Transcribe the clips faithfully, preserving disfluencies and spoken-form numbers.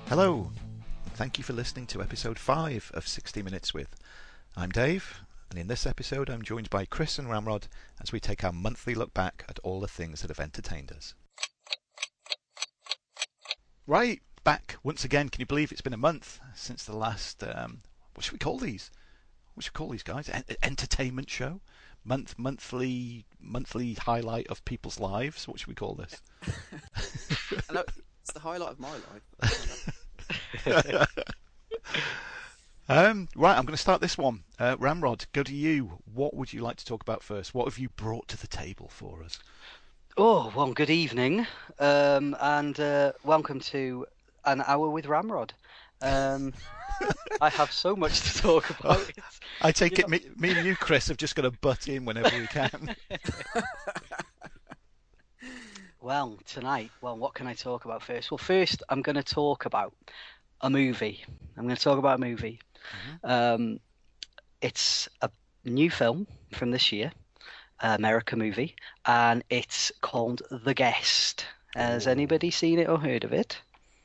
Hello, thank you for listening to episode five of sixty minutes with. I'm Dave, and in this episode I'm joined by Chris and Ramrod as we take our monthly look back at all the things that have entertained us. Right, back once again. Can you believe it's been a month since the last, um, what should we call these? What should we call these guys? En- entertainment show? Month, monthly, monthly highlight of people's lives? What should we call this? I know, it's the highlight of my life. um, right, I'm going to start this one. Uh, Ramrod, go to you. What would you like to talk about first? What have you brought to the table for us? Oh, well, good evening, um, and uh, welcome to An Hour with Ramrod. Um, I have so much to talk about. Oh, I take you it know... me, me and you, Chris, have just got to butt in whenever we can. Well, tonight, well, what can I talk about first? Well, first, I'm going to talk about a movie. I'm going to talk about a movie. Mm-hmm. Um, it's a new film from this year, America movie, and it's called The Guest. Has Ooh. Anybody seen it or heard of it?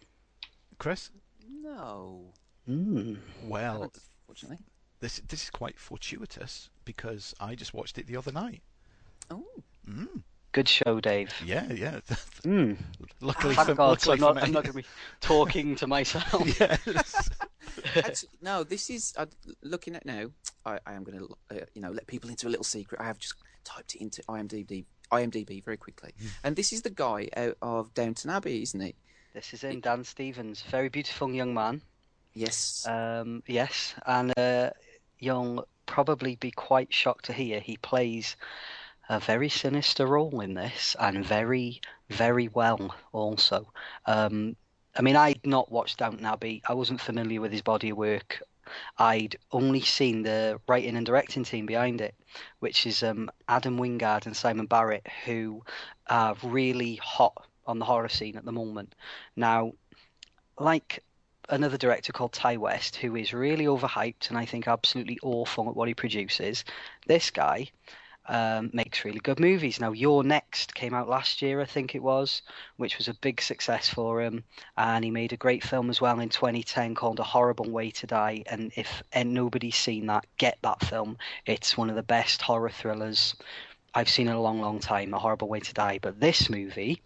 Chris? No. Mm. Well, fortunately, this this is quite fortuitous because I just watched it the other night. Oh. Mm. Good show, Dave. Yeah, yeah. Mm. Luckily, Thank for, God, luckily so I'm not, for me. I'm not going to be talking to myself. Yes. Actually, no, this is uh, looking at now. I, I am going to, uh, you know, let people into a little secret. I have just typed it into IMDb, IMDb very quickly, mm. and this is the guy out of Downton Abbey, isn't it? This is him, Dan Stevens. Very beautiful young man. Yes. Um, yes, and uh, you'll probably be quite shocked to hear he plays a very sinister role in this, and very, very well also. Um, I mean, I'd not watched Downton Abbey. I wasn't familiar with his body of work. I'd only seen the writing and directing team behind it, which is um, Adam Wingard and Simon Barrett, who are really hot on the horror scene at the moment. Now, like another director called Ty West, who is really overhyped and I think absolutely awful at what he produces, this guy um, makes really good movies. Now, You're Next came out last year, I think it was, which was a big success for him, and he made a great film as well in twenty ten called A Horrible Way to Die, and if and nobody's seen that, get that film. It's one of the best horror thrillers I've seen in a long, long time, A Horrible Way to Die. But this movie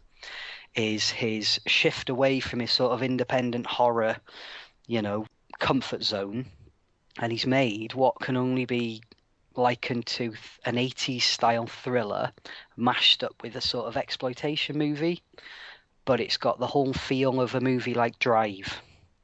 is his shift away from his sort of independent horror, you know, comfort zone, and he's made what can only be likened to an eighties style thriller mashed up with a sort of exploitation movie, but it's got the whole feel of a movie like Drive.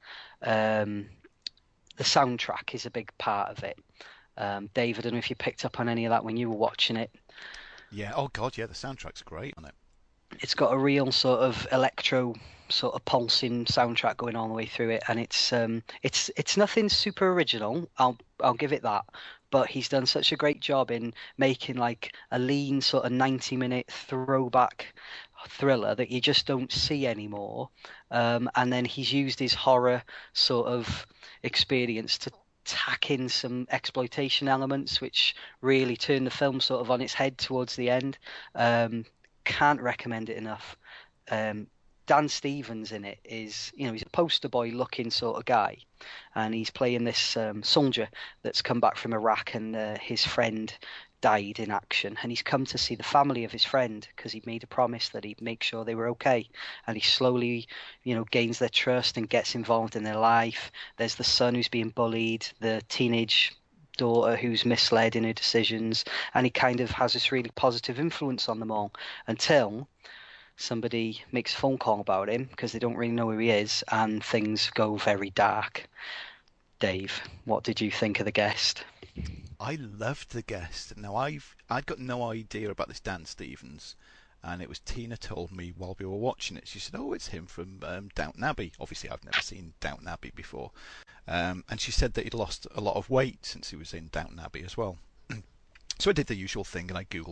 Um, the soundtrack is a big part of it. Um, Dave, I don't know if you picked up on any of that when you were watching it. Yeah, oh God, yeah, the soundtrack's great on it. It's got a real sort of electro sort of pulsing soundtrack going all the way through it, and it's um it's it's nothing super original. I'll I'll give it that, but he's done such a great job in making like a lean sort of ninety minute throwback thriller that you just don't see anymore. Um, and then he's used his horror sort of experience to tack in some exploitation elements, which really turn the film sort of on its head towards the end. Um, Can't recommend it enough. Um, Dan Stevens in it is, you know, he's a poster boy looking sort of guy, and he's playing this um, soldier that's come back from Iraq, and uh, his friend died in action, and he's come to see the family of his friend because he made a promise that he'd make sure they were okay, and he slowly, you know, gains their trust and gets involved in their life. There's the son who's being bullied, the teenage daughter who's misled in her decisions, and he kind of has this really positive influence on them all until somebody makes a phone call about him because they don't really know who he is, and things go very dark. Dave, what did you think of The Guest? I loved The Guest. Now, I've I'd got no idea about this Dan Stevens, and it was Tina told me while we were watching it. She said, "Oh, it's him from um, Downton Abbey." Obviously, I've never seen Downton Abbey before, um, and she said that he'd lost a lot of weight since he was in Downton Abbey as well. So I did the usual thing, and I googled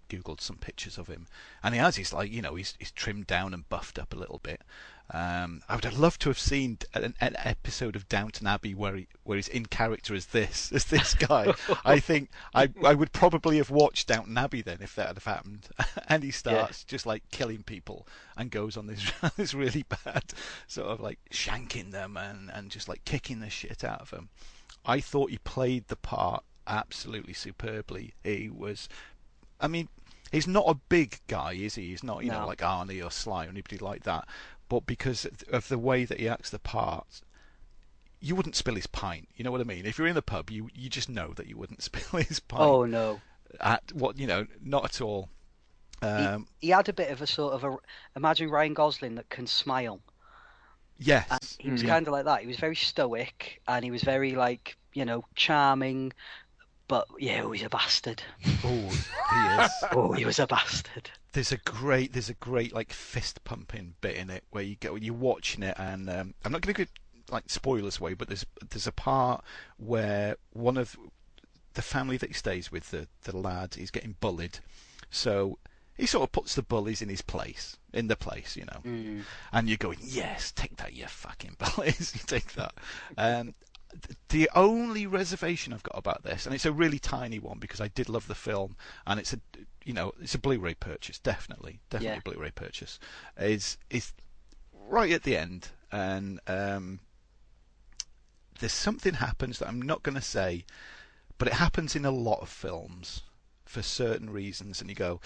googled some pictures of him, and he has. He's like, you know, he's he's trimmed down and buffed up a little bit. Um, I would have loved to have seen an, an episode of Downton Abbey where he where he's in character as this as this guy. I think I I would probably have watched Downton Abbey then if that had have happened. And he starts yeah. just like killing people and goes on this this really bad sort of like shanking them and and just like kicking the shit out of them. I thought he played the part absolutely superbly. He was, I mean, he's not a big guy, is he? He's not, you no. know, like Arnie or Sly or anybody like that. But because of the way that he acts the part, you wouldn't spill his pint. You know what I mean? If you're in the pub, you you just know that you wouldn't spill his pint. Oh no! At what you know, not at all. Um, he, he had a bit of a sort of a imagine Ryan Gosling that can smile. Yes, and he was yeah. kind of like that. He was very stoic and he was very like you know charming, but yeah, oh, he's a bastard. Oh, he is. Oh, he was a bastard. There's a great, there's a great like fist pumping bit in it where you go, you're watching it, and um, I'm not going to give like spoilers away, but there's there's a part where one of the family that he stays with, the the lad, he's getting bullied, so he sort of puts the bullies in his place, in the place, you know, mm. and you're going, yes, take that, you fucking bullies, you take that. Um, the only reservation I've got about this, and it's a really tiny one because I did love the film, and it's a, you know, it's a Blu-ray purchase, definitely, definitely yeah. a Blu-ray purchase, is is right at the end, and um, there's something happens that I'm not going to say, but it happens in a lot of films for certain reasons, and you go,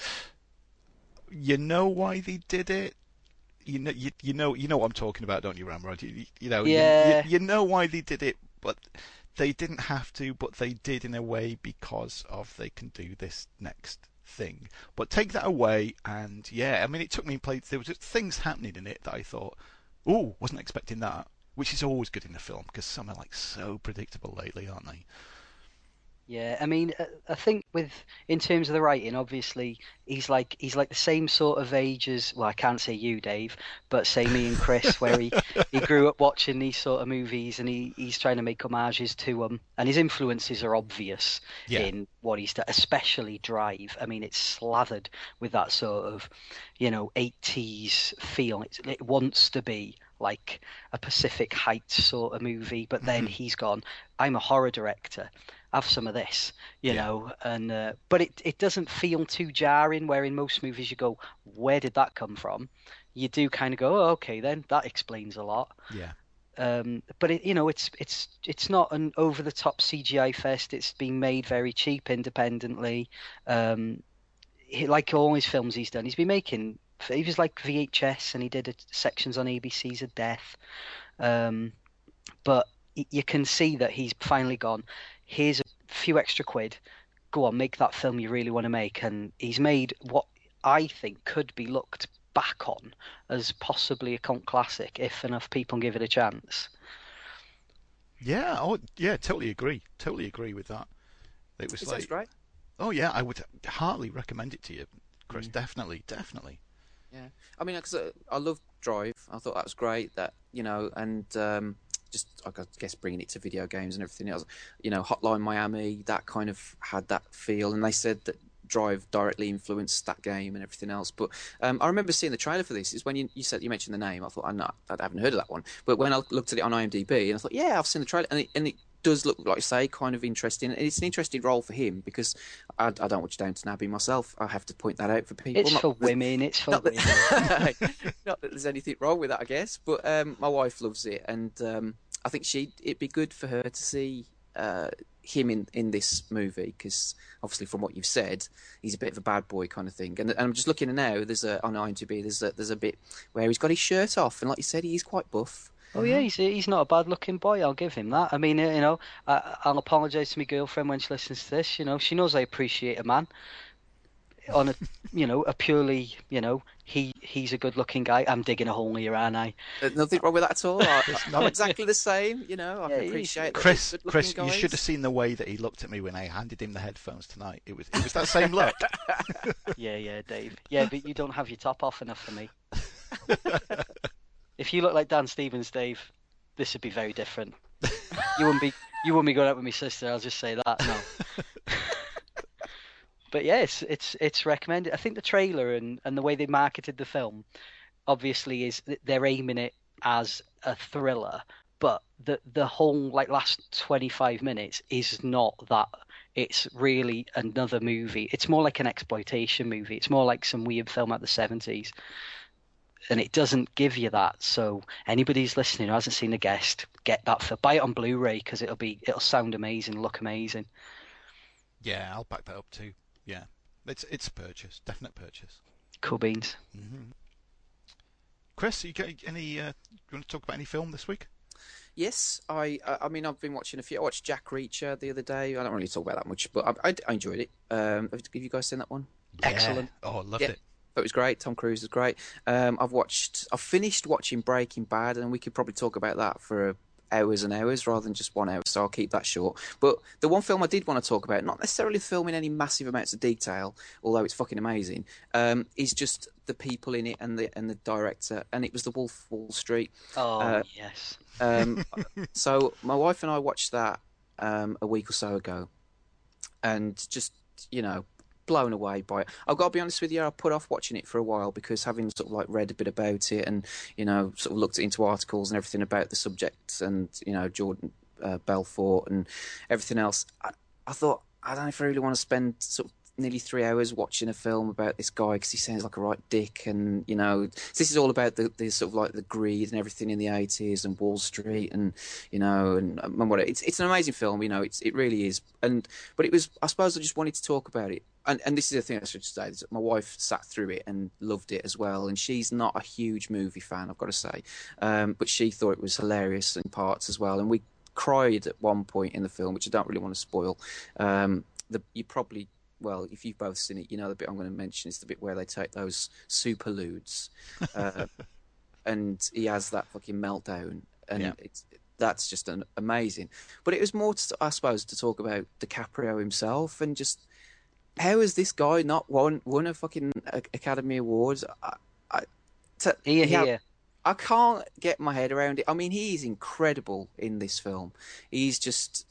you know why they did it. You know, you, you know, you know what I'm talking about, don't you, Ramrod? You, you know, yeah. you, you, you know why they did it, but they didn't have to, but they did in a way because of they can do this next thing. But take that away, and yeah, I mean, it took me place. There was just things happening in it that I thought, oh, wasn't expecting that, which is always good in a film because some are like so predictable lately, aren't they? Yeah, I mean, I think with in terms of the writing, obviously he's like he's like the same sort of age as well. I can't say you, Dave, but say me and Chris, where he, he grew up watching these sort of movies, and he, he's trying to make homages to them, and his influences are obvious yeah. in what he's done, especially Drive. I mean, it's slathered with that sort of, you know, eighties feel. It's, it wants to be like a Pacific Heights sort of movie, but then mm-hmm. he's gone, I'm a horror director. Have some of this, you yeah. know, and uh, but it it doesn't feel too jarring. Where in most movies you go, where did that come from? You do kind of go, oh, okay, then that explains a lot. Yeah. Um, but it, you know, it's it's it's not an over the top C G I fest. It's been made very cheap, independently. Um, he, like all his films he's done, he's been making. He was like V H S, and he did a, sections on A B C's of Death. Um, but you can see that he's finally gone, here's a few extra quid, go on, make that film you really want to make. And he's made what I think could be looked back on as possibly a cult classic if enough people give it a chance. Yeah, oh yeah, totally agree. Totally agree with that. It was Is like, that right? Oh yeah, I would heartily recommend it to you, Chris. Mm. Definitely, definitely. Yeah, I mean, because uh, I love Drive. I thought that was great. That you know, and um, just I guess bringing it to video games and everything else. You know, Hotline Miami, that kind of had that feel, and they said that Drive directly influenced that game and everything else. But um, I remember seeing the trailer for this. Is when you, you said you mentioned the name. I thought I'm not, I haven't heard of that one. But when I looked at it on IMDb, and I thought, yeah, I've seen the trailer, and it, and it does look, like you say, kind of interesting. And it's an interesting role for him because I, I don't watch Downton Abbey myself. I have to point that out for people. It's not for women. It's for not women. That, not that there's anything wrong with that, I guess. But um, my wife loves it, and um, I think she it'd be good for her to see uh, him in, in this movie because obviously from what you've said, he's a bit of a bad boy kind of thing. And, and I'm just looking now. There's a on IMDb. There's a, there's a bit where he's got his shirt off, and like you said, he's quite buff. Oh yeah, he's he's not a bad looking boy. I'll give him that. I mean, you know, I, I'll apologise to my girlfriend when she listens to this. You know, she knows I appreciate a man. On a, you know, a purely, you know, he he's a good looking guy. I'm digging a hole here, aren't I? There's nothing wrong with that at all. It's not exactly the same. You know, I Yeah, can appreciate that. Chris, Chris, guys. you should have seen the way that he looked at me when I handed him the headphones tonight. It was it was that same look. Yeah, yeah, Dave. Yeah, but you don't have your top off enough for me. If you look like Dan Stevens, Dave, this would be very different. You wouldn't be you wouldn't be going out with my sister. I'll just say that. No. but yes, it's it's recommended. I think the trailer and, and the way they marketed the film obviously is that they're aiming it as a thriller, but the the whole like last twenty-five minutes is not that. It's really another movie. It's more like an exploitation movie. It's more like some weird film out of the seventies. And it doesn't give you that. So anybody who's listening who hasn't seen The Guest, get that for buy it on Blu-ray because it'll be it'll sound amazing, look amazing. Yeah, I'll back that up too. Yeah, it's it's a purchase, definite purchase. Cool beans. Mm-hmm. Chris, you got any? Uh, you want to talk about any film this week? Yes, I. I mean, I've been watching a few. I watched Jack Reacher the other day. I don't really talk about that much, but I, I, I enjoyed it. Um, have you guys seen that one? Yeah. Excellent. Oh, I loved yeah. it. It was great. Tom Cruise is great. Um, I've watched. I've finished watching Breaking Bad, and we could probably talk about that for hours and hours rather than just one hour. So I'll keep that short. But the one film I did want to talk about, not necessarily the film in any massive amounts of detail, although it's fucking amazing, um, is just the people in it and the and the director. And it was The Wolf of Wall Street. Oh uh, yes. Um, so my wife and I watched that um, a week or so ago, and just you know. blown away by it. I've got to be honest with you, I put off watching it for a while because having sort of like read a bit about it and, you know, sort of looked into articles and everything about the subject and, you know, Jordan uh, Belfort and everything else, I, I thought, I don't know if I really want to spend sort of nearly three hours watching a film about this guy because he sounds like a right dick and, you know, this is all about the, the sort of like the greed and everything in the eighties and Wall Street and, you know, and, and what it's it's an amazing film, you know, it's it really is. And but it was, I suppose I just wanted to talk about it. And, and this is the thing I should say, is that my wife sat through it and loved it as well. And she's not a huge movie fan, I've got to say. Um, but she thought it was hilarious in parts as well. And we cried at one point in the film, which I don't really want to spoil. Um, the, you probably, well, if you've both seen it, you know the bit I'm going to mention is the bit where they take those superludes. Uh, and he has that fucking meltdown. And Yeah. it's... That's just an, amazing. But it was more, to, I suppose, to talk about DiCaprio himself and just... How has this guy not won won a fucking Academy Awards? I, I, to, Here, yeah, here. I can't get my head around it. I mean, he's incredible in this film. He's just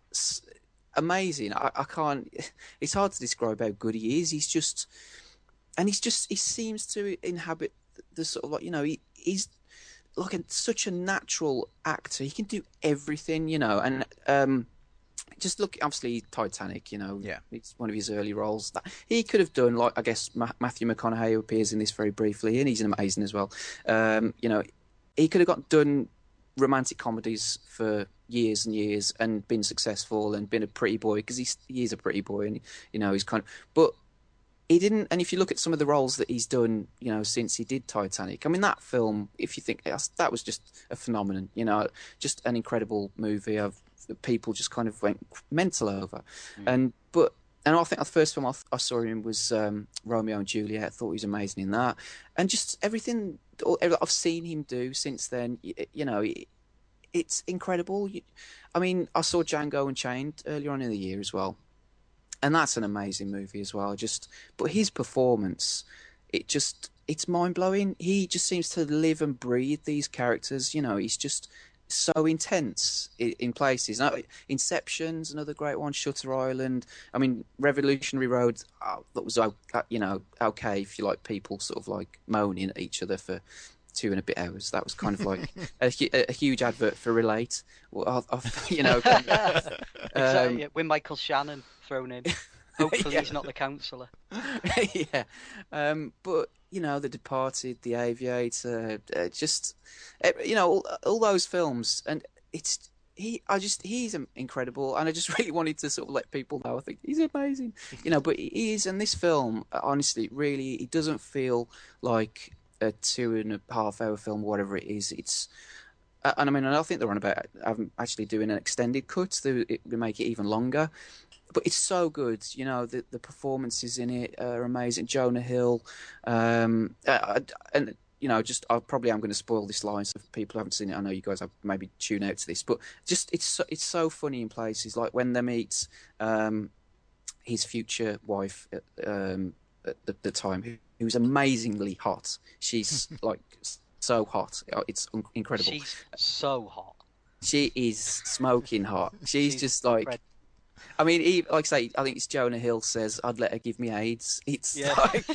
amazing. I, I can't. It's hard to describe how good he is. He's just, and he's just. He seems to inhabit the sort of like you know. He, he's like a, such a natural actor. He can do everything, you know, and. um Just look, obviously, Titanic, you know, yeah. It's one of his early roles. That he could have done, like, I guess, Ma- Matthew McConaughey, who appears in this very briefly, and he's amazing as well. Um, you know, he could have got done romantic comedies for years and years and been successful and been a pretty boy, because he's, he is a pretty boy, and, you know, he's kind of... But he didn't, and if you look at some of the roles that he's done, you know, since he did Titanic, I mean, that film, if you think, that was just a phenomenon, you know, just an incredible movie of people just kind of went mental over. Mm. And but and I think the first film I, I saw him was um, Romeo and Juliet. I thought he was amazing in that, and just everything I've seen him do since then. You, you know, it, it's incredible. I mean, I saw Django Unchained earlier on in the year as well, and that's an amazing movie as well. Just but his performance, it just it's mind blowing. He just seems to live and breathe these characters. You know, he's just so intense in places. Inception's another great one. Shutter Island. I mean, Revolutionary Road. Oh, that was you know okay if you like people sort of like moaning at each other for two and a bit hours. That was kind of like a, a huge advert for Relate. Well, I'll, I'll, you know, kind of, exactly. Um, with Michael Shannon thrown in. Hopefully, yeah. he's not the counsellor. yeah, um, but you know, The Departed, The Aviator, uh, just you know, all, all those films, and it's he. I just he's incredible, and I just really wanted to sort of let people know. I think he's amazing, you know. But he is, and this film, honestly, really, it doesn't feel like a two and a half hour film, whatever it is. It's and I mean, I think they're on about I'm actually doing an extended cut to make it even longer. But it's so good, you know. The the performances in it are amazing. Jonah Hill, um, uh, and you know, just I probably am going to spoil this line, so if people who haven't seen it, I know you guys have maybe tune out to this. But just it's so, it's so funny in places like when they meet um, his future wife at, um, at the, the time, who, who's amazingly hot. She's like so hot, it's incredible. She's so hot. She is smoking hot. She's, She's just like. Incredible. I mean, he, like I say, I think it's Jonah Hill says, "I'd let her give me AIDS." It's Yeah. like,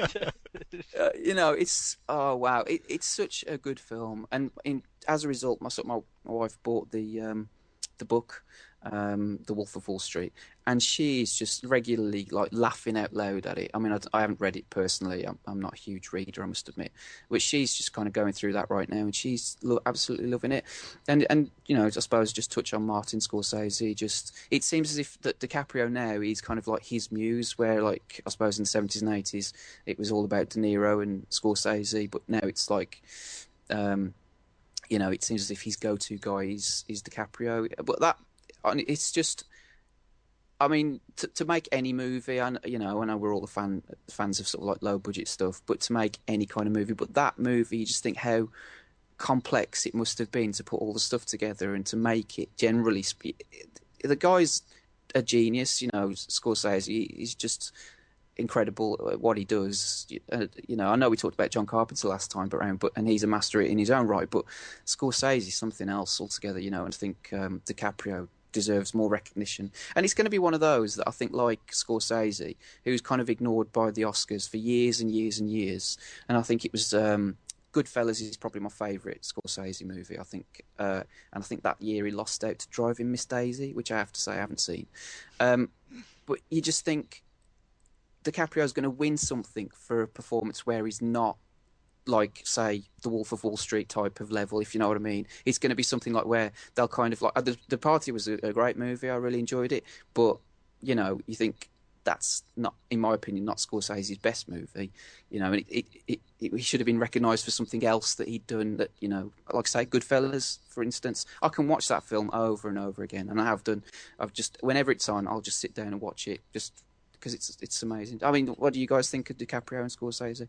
uh, you know, it's oh wow, it, it's such a good film, and in, as a result, my my, my wife bought the um, the book, um, The Wolf of Wall Street, and she's just regularly like laughing out loud at it. I mean, I, I haven't read it personally. I'm, I'm not a huge reader, I must admit, but she's just kind of going through that right now, and she's lo- absolutely loving it. And and you know, I suppose just touch on Martin Scorsese. Just it seems as if that DiCaprio now is kind of like his muse, where like I suppose in the seventies and eighties it was all about De Niro and Scorsese, but now it's like. Um, you know, it seems as if his go-to guy is, is DiCaprio, but that it's just. I mean, to, to make any movie, I you know, I know we're all the fan fans of sort of like low-budget stuff, but to make any kind of movie, but that movie, you just think how complex it must have been to put all the stuff together and to make it. Generally, spe- the guy's a genius, you know. Scorsese, he's just incredible at what he does. Uh, you know, I know we talked about John Carpenter last time around, but and he's a master in his own right. But Scorsese is something else altogether, you know. And I think um, DiCaprio deserves more recognition, and it's going to be one of those that I think, like Scorsese, who's kind of ignored by the Oscars for years and years and years. And I think it was um, Goodfellas is probably my favourite Scorsese movie. I think, uh, and I think that year he lost out to Driving Miss Daisy, which I have to say I haven't seen. Um, but you just think. DiCaprio's going to win something for a performance where he's not like, say, the Wolf of Wall Street type of level, if you know what I mean. It's going to be something like where they'll kind of like... The, the Party was a, a great movie. I really enjoyed it. But, you know, you think that's not, in my opinion, not Scorsese's best movie. You know, and it, it, it, it, he should have been recognised for something else that he'd done that, you know, like I say, Goodfellas, for instance. I can watch that film over and over again, and I have done. I've just... Whenever it's on, I'll just sit down and watch it, just... because it's it's amazing. I mean, what do you guys think of DiCaprio and Scorsese?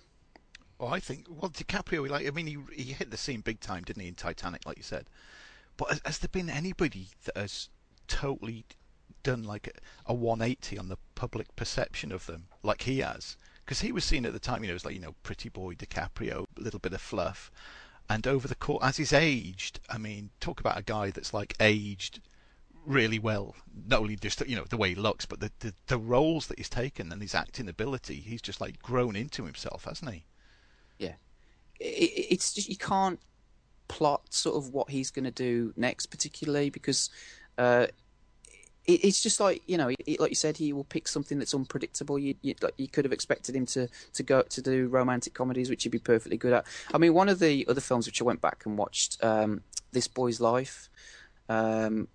Well, I think well DiCaprio, like I mean, he he hit the scene big time, didn't he, in Titanic, like you said. But has, has there been anybody that has totally done like a, a one eighty on the public perception of them, like he has? Because he was seen at the time, you know, as like, you know, pretty boy DiCaprio, a little bit of fluff, and over the course, as he's aged, I mean, talk about a guy that's like aged really well, not only just, you know, the way he looks, but the, the the roles that he's taken and his acting ability. He's just like grown into himself, hasn't he? Yeah, it, it's just you can't plot sort of what he's going to do next, particularly because uh, it, it's just like, you know, it, like you said, he will pick something that's unpredictable. You you, like, you could have expected him to to go to do romantic comedies, which he'd be perfectly good at. I mean, one of the other films which I went back and watched, um, This Boy's Life. Um,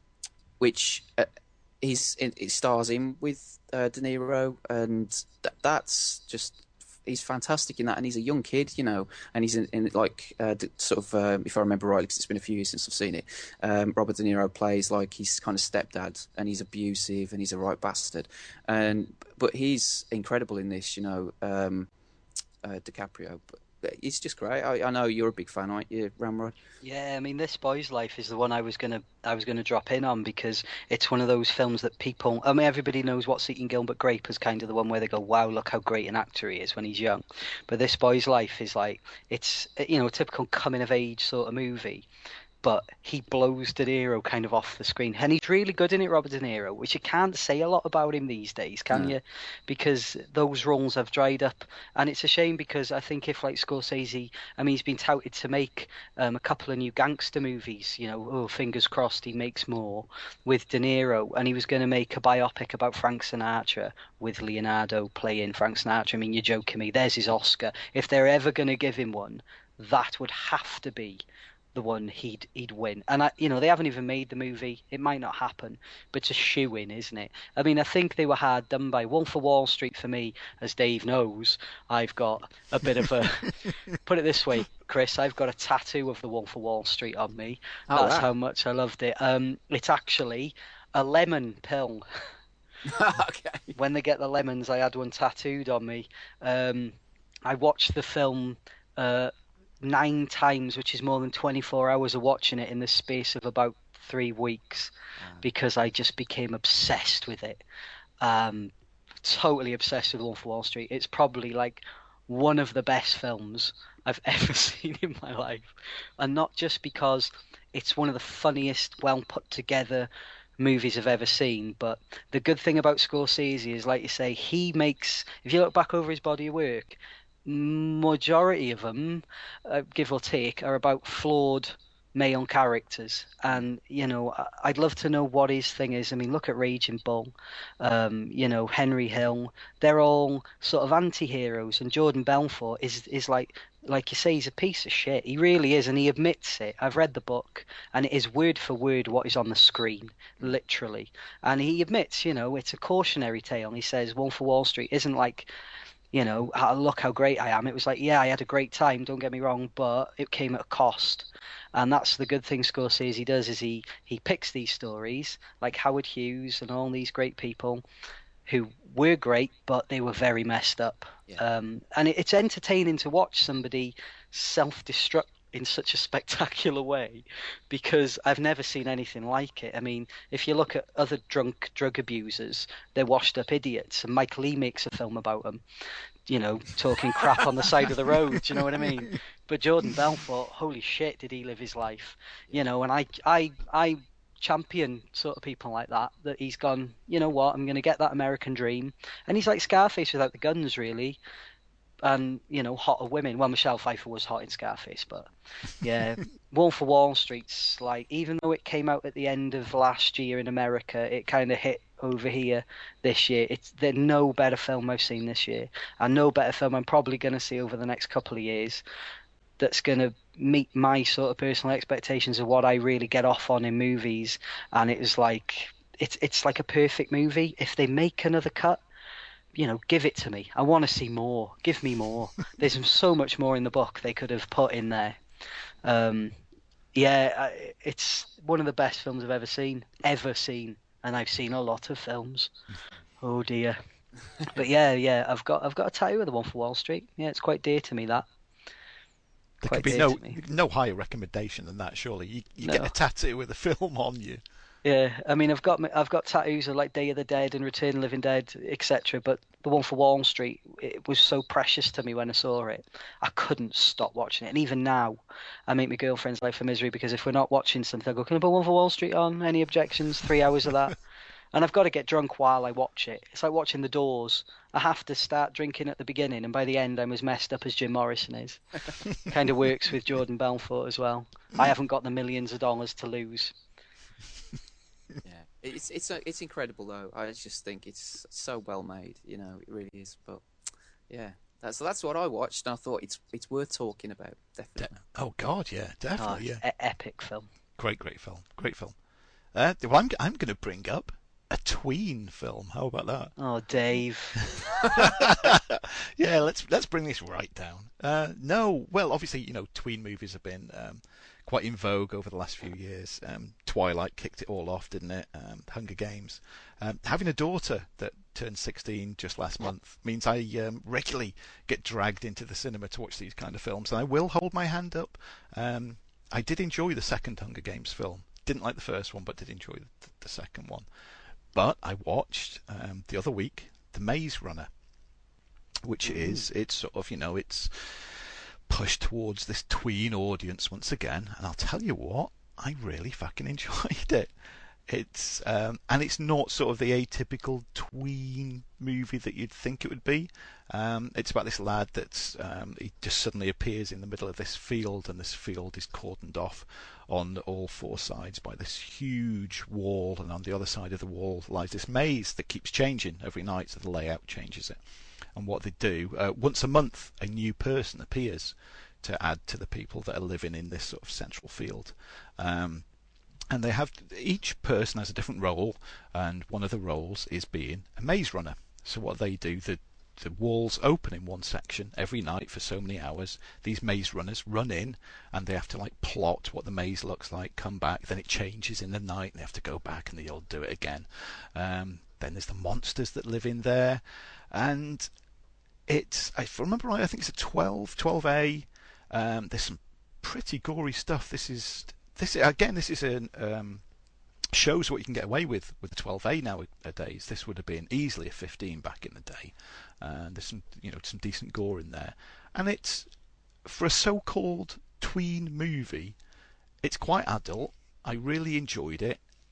which uh, he's it, it stars him with uh, De Niro, and th- that's just he's fantastic in that, and he's a young kid, you know, and he's in, in like uh, sort of uh, if I remember rightly, because it's been a few years since I've seen it. Um, Robert De Niro plays like his kind of stepdad, and he's abusive, and he's a right bastard, and but he's incredible in this, you know, um, uh, DiCaprio. But it's just great. I, I know you're a big fan, aren't you, Ramrod? Yeah, I mean, This Boy's Life is the one I was gonna I was gonna drop in on, because it's one of those films that people. I mean, everybody knows What's Eating Gilbert Grape is kind of the one where they go, "Wow, look how great an actor he is when he's young." But This Boy's Life is like, it's, you know, a typical coming of age sort of movie. But he blows De Niro kind of off the screen, and he's really good in it, Robert De Niro, which you can't say a lot about him these days, can No. you? Because those roles have dried up, and it's a shame, because I think if, like, Scorsese, I mean, he's been touted to make um, a couple of new gangster movies, you know, oh, fingers crossed he makes more with De Niro, and he was going to make a biopic about Frank Sinatra with Leonardo playing Frank Sinatra. I mean, you're joking me, there's his Oscar. If they're ever going to give him one, that would have to be the one he'd he'd win. And I, you know, they haven't even made the movie. It might not happen, but it's a shoe-in, isn't it? I mean, I think they were hard done by. Wolf of Wall Street, for me, as Dave knows, I've got a bit of a put it this way, Chris, I've got a tattoo of the Wolf of Wall Street on me. Oh, That's wow. how much I loved it. Um, it's actually a lemon pill. Okay. When they get the lemons, I had one tattooed on me. Um, I watched the film uh, nine times, which is more than twenty-four hours of watching it in the space of about three weeks, because I just became obsessed with it. Um, totally obsessed with Wolf of Wall Street. It's probably like one of the best films I've ever seen in my life, and not just because it's one of the funniest, well put together movies I've ever seen. But the good thing about Scorsese is, like you say, he makes, if you look back over his body of work, majority of them, uh, give or take, are about flawed male characters. And, you know, I- I'd love to know what his thing is. I mean, look at Raging Bull, um, you know, Henry Hill. They're all sort of anti-heroes, and Jordan Belfort is is like like you say, he's a piece of shit. He really is, and he admits it. I've read the book, and it is word for word what is on the screen, literally. And he admits, you know, it's a cautionary tale. And he says Wolf of Wall Street isn't like, you know, "Ah, look how great I am." It was like, yeah, I had a great time, don't get me wrong, but it came at a cost. And that's the good thing Scorsese does, is he, he picks these stories, like Howard Hughes and all these great people who were great, but they were very messed up. Yeah. Um, and it, it's entertaining to watch somebody self-destruct in such a spectacular way, because I've never seen anything like it. I mean, if you look at other drunk drug abusers, they're washed up idiots, and Mike Lee makes a film about them, you know, talking crap on the side of the road. Do you know what I mean? But Jordan Belfort, holy shit, did he live his life? You know, and I, I, I champion sort of people like that. That he's gone, you know what? I'm going to get that American dream, and he's like Scarface without the guns, really. And, you know, hotter women. Well, Michelle Pfeiffer was hot in Scarface, but yeah, Wolf of Wall Street's like, even though it came out at the end of last year in America, it kind of hit over here this year. It's there's no better film I've seen this year, and no better film I'm probably going to see over the next couple of years that's going to meet my sort of personal expectations of what I really get off on in movies. And it was like, it's it's like a perfect movie. If they make another cut, you know, give it to me. I want to see more. Give me more. There's so much more in the book they could have put in there. Um, yeah, I- it's one of the best films I've ever seen, ever seen, and I've seen a lot of films. Oh dear. But yeah, yeah, I've got I've got a tattoo of the One for Wall Street. Yeah, it's quite dear to me, that. There Quite could be dear no to me. no higher recommendation than that, surely. You, you No. get a tattoo with a film on you. Yeah, I mean, I've got my- I've got tattoos of like Day of the Dead and Return of the Living Dead, et cetera. But the One for Wall Street, it was so precious to me when I saw it. I couldn't stop watching it, and even now, I make my girlfriend's life a misery, because if we're not watching something, I go, "Can I put One for Wall Street on? Any objections? Three hours of that." And I've got to get drunk while I watch it. It's like watching The Doors. I have to start drinking at the beginning, and by the end, I'm as messed up as Jim Morrison is. Kind of works with Jordan Belfort as well. I haven't got the millions of dollars to lose. Yeah, it's it's uh, it's incredible though. I just think it's so well made. You know, it really is. But yeah, that's that's what I watched, and I thought it's it's worth talking about. Definitely. Oh God, yeah, Oh, definitely, it's yeah. e- epic film. Great, great film, great film. Uh, well, I'm I'm going to bring up a tween film. How about that? Oh, Dave. Yeah, let's let's bring this right down. Uh, no, well, obviously, you know, tween movies have been um, quite in vogue over the last few years. Um, Twilight kicked it all off, didn't it? Um, Hunger Games. Um, having a daughter that turned sixteen just last month means I um, regularly get dragged into the cinema to watch these kind of films, and I will hold my hand up. Um, I did enjoy the second Hunger Games film. Didn't like the first one, but did enjoy the, the second one. But I watched um, the other week The Maze Runner, which is, it's sort of, you know, it's pushed towards this tween audience once again. And I'll tell you what, I really fucking enjoyed it. It's um, and it's not sort of the atypical tween movie that you'd think it would be. Um, it's about this lad that's um, he just suddenly appears in the middle of this field, and this field is cordoned off on all four sides by this huge wall, and on the other side of the wall lies this maze that keeps changing every night, so the layout changes it. And what they do, uh, once a month, a new person appears to add to the people that are living in this sort of central field. Um, and they have, each person has a different role, and one of the roles is being a maze runner. So what they do, the the walls open in one section every night for so many hours. These maze runners run in, and they have to like plot what the maze looks like, come back, then it changes in the night, and they have to go back and they'll do it again. Um, then there's the monsters that live in there, and it's, if I remember right, I think it's a twelve, twelve A. Um, there's some pretty gory stuff. This is this again. This is an um, shows what you can get away with with the twelve A nowadays. This would have been easily a fifteen back in the day. And there's some, you know, some decent gore in there, and it's, for a so-called tween movie, it's quite adult. I really enjoyed it.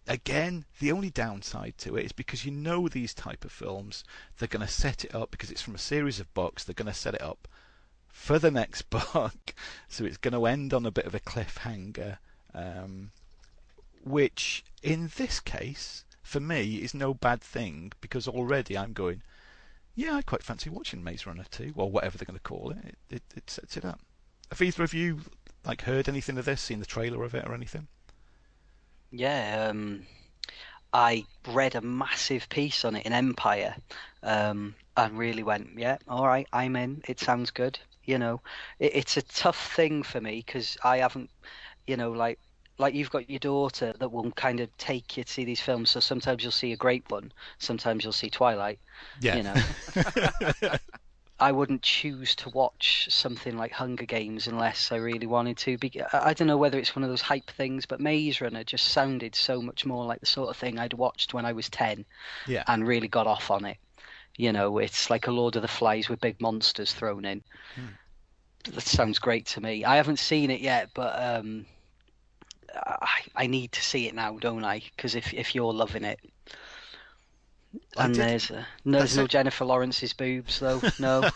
again, the only downside to it is because you know these type of films, they're going to set it up because it's from a series of books. They're going to set it up for the next book, so it's going to end on a bit of a cliffhanger, um, which in this case, for me, is no bad thing because already I'm going, yeah, I quite fancy watching Maze Runner two, or whatever they're going to call it. It, it. it sets it up. Have either of you like heard anything of this, seen the trailer of it or anything? Yeah, um, I read a massive piece on it in Empire, um, and really went, yeah, all right, I'm in. It sounds good. You know, it, it's a tough thing for me because I haven't, you know, like like you've got your daughter that will kind of take you to see these films. So sometimes you'll see a great one, sometimes you'll see Twilight. Yeah. You know, I wouldn't choose to watch something like Hunger Games unless I really wanted to. Be, I don't know whether it's one of those hype things, but Maze Runner just sounded so much more like the sort of thing I'd watched when I was ten, Yeah. and really got off on it. You know, it's like a Lord of the Flies with big monsters thrown in. Hmm. That sounds great to me. I haven't seen it yet, but um, I, I need to see it now, don't I? Because if if you're loving it, I and did- there's uh, there's that's no it. Jennifer Lawrence's boobs though, no.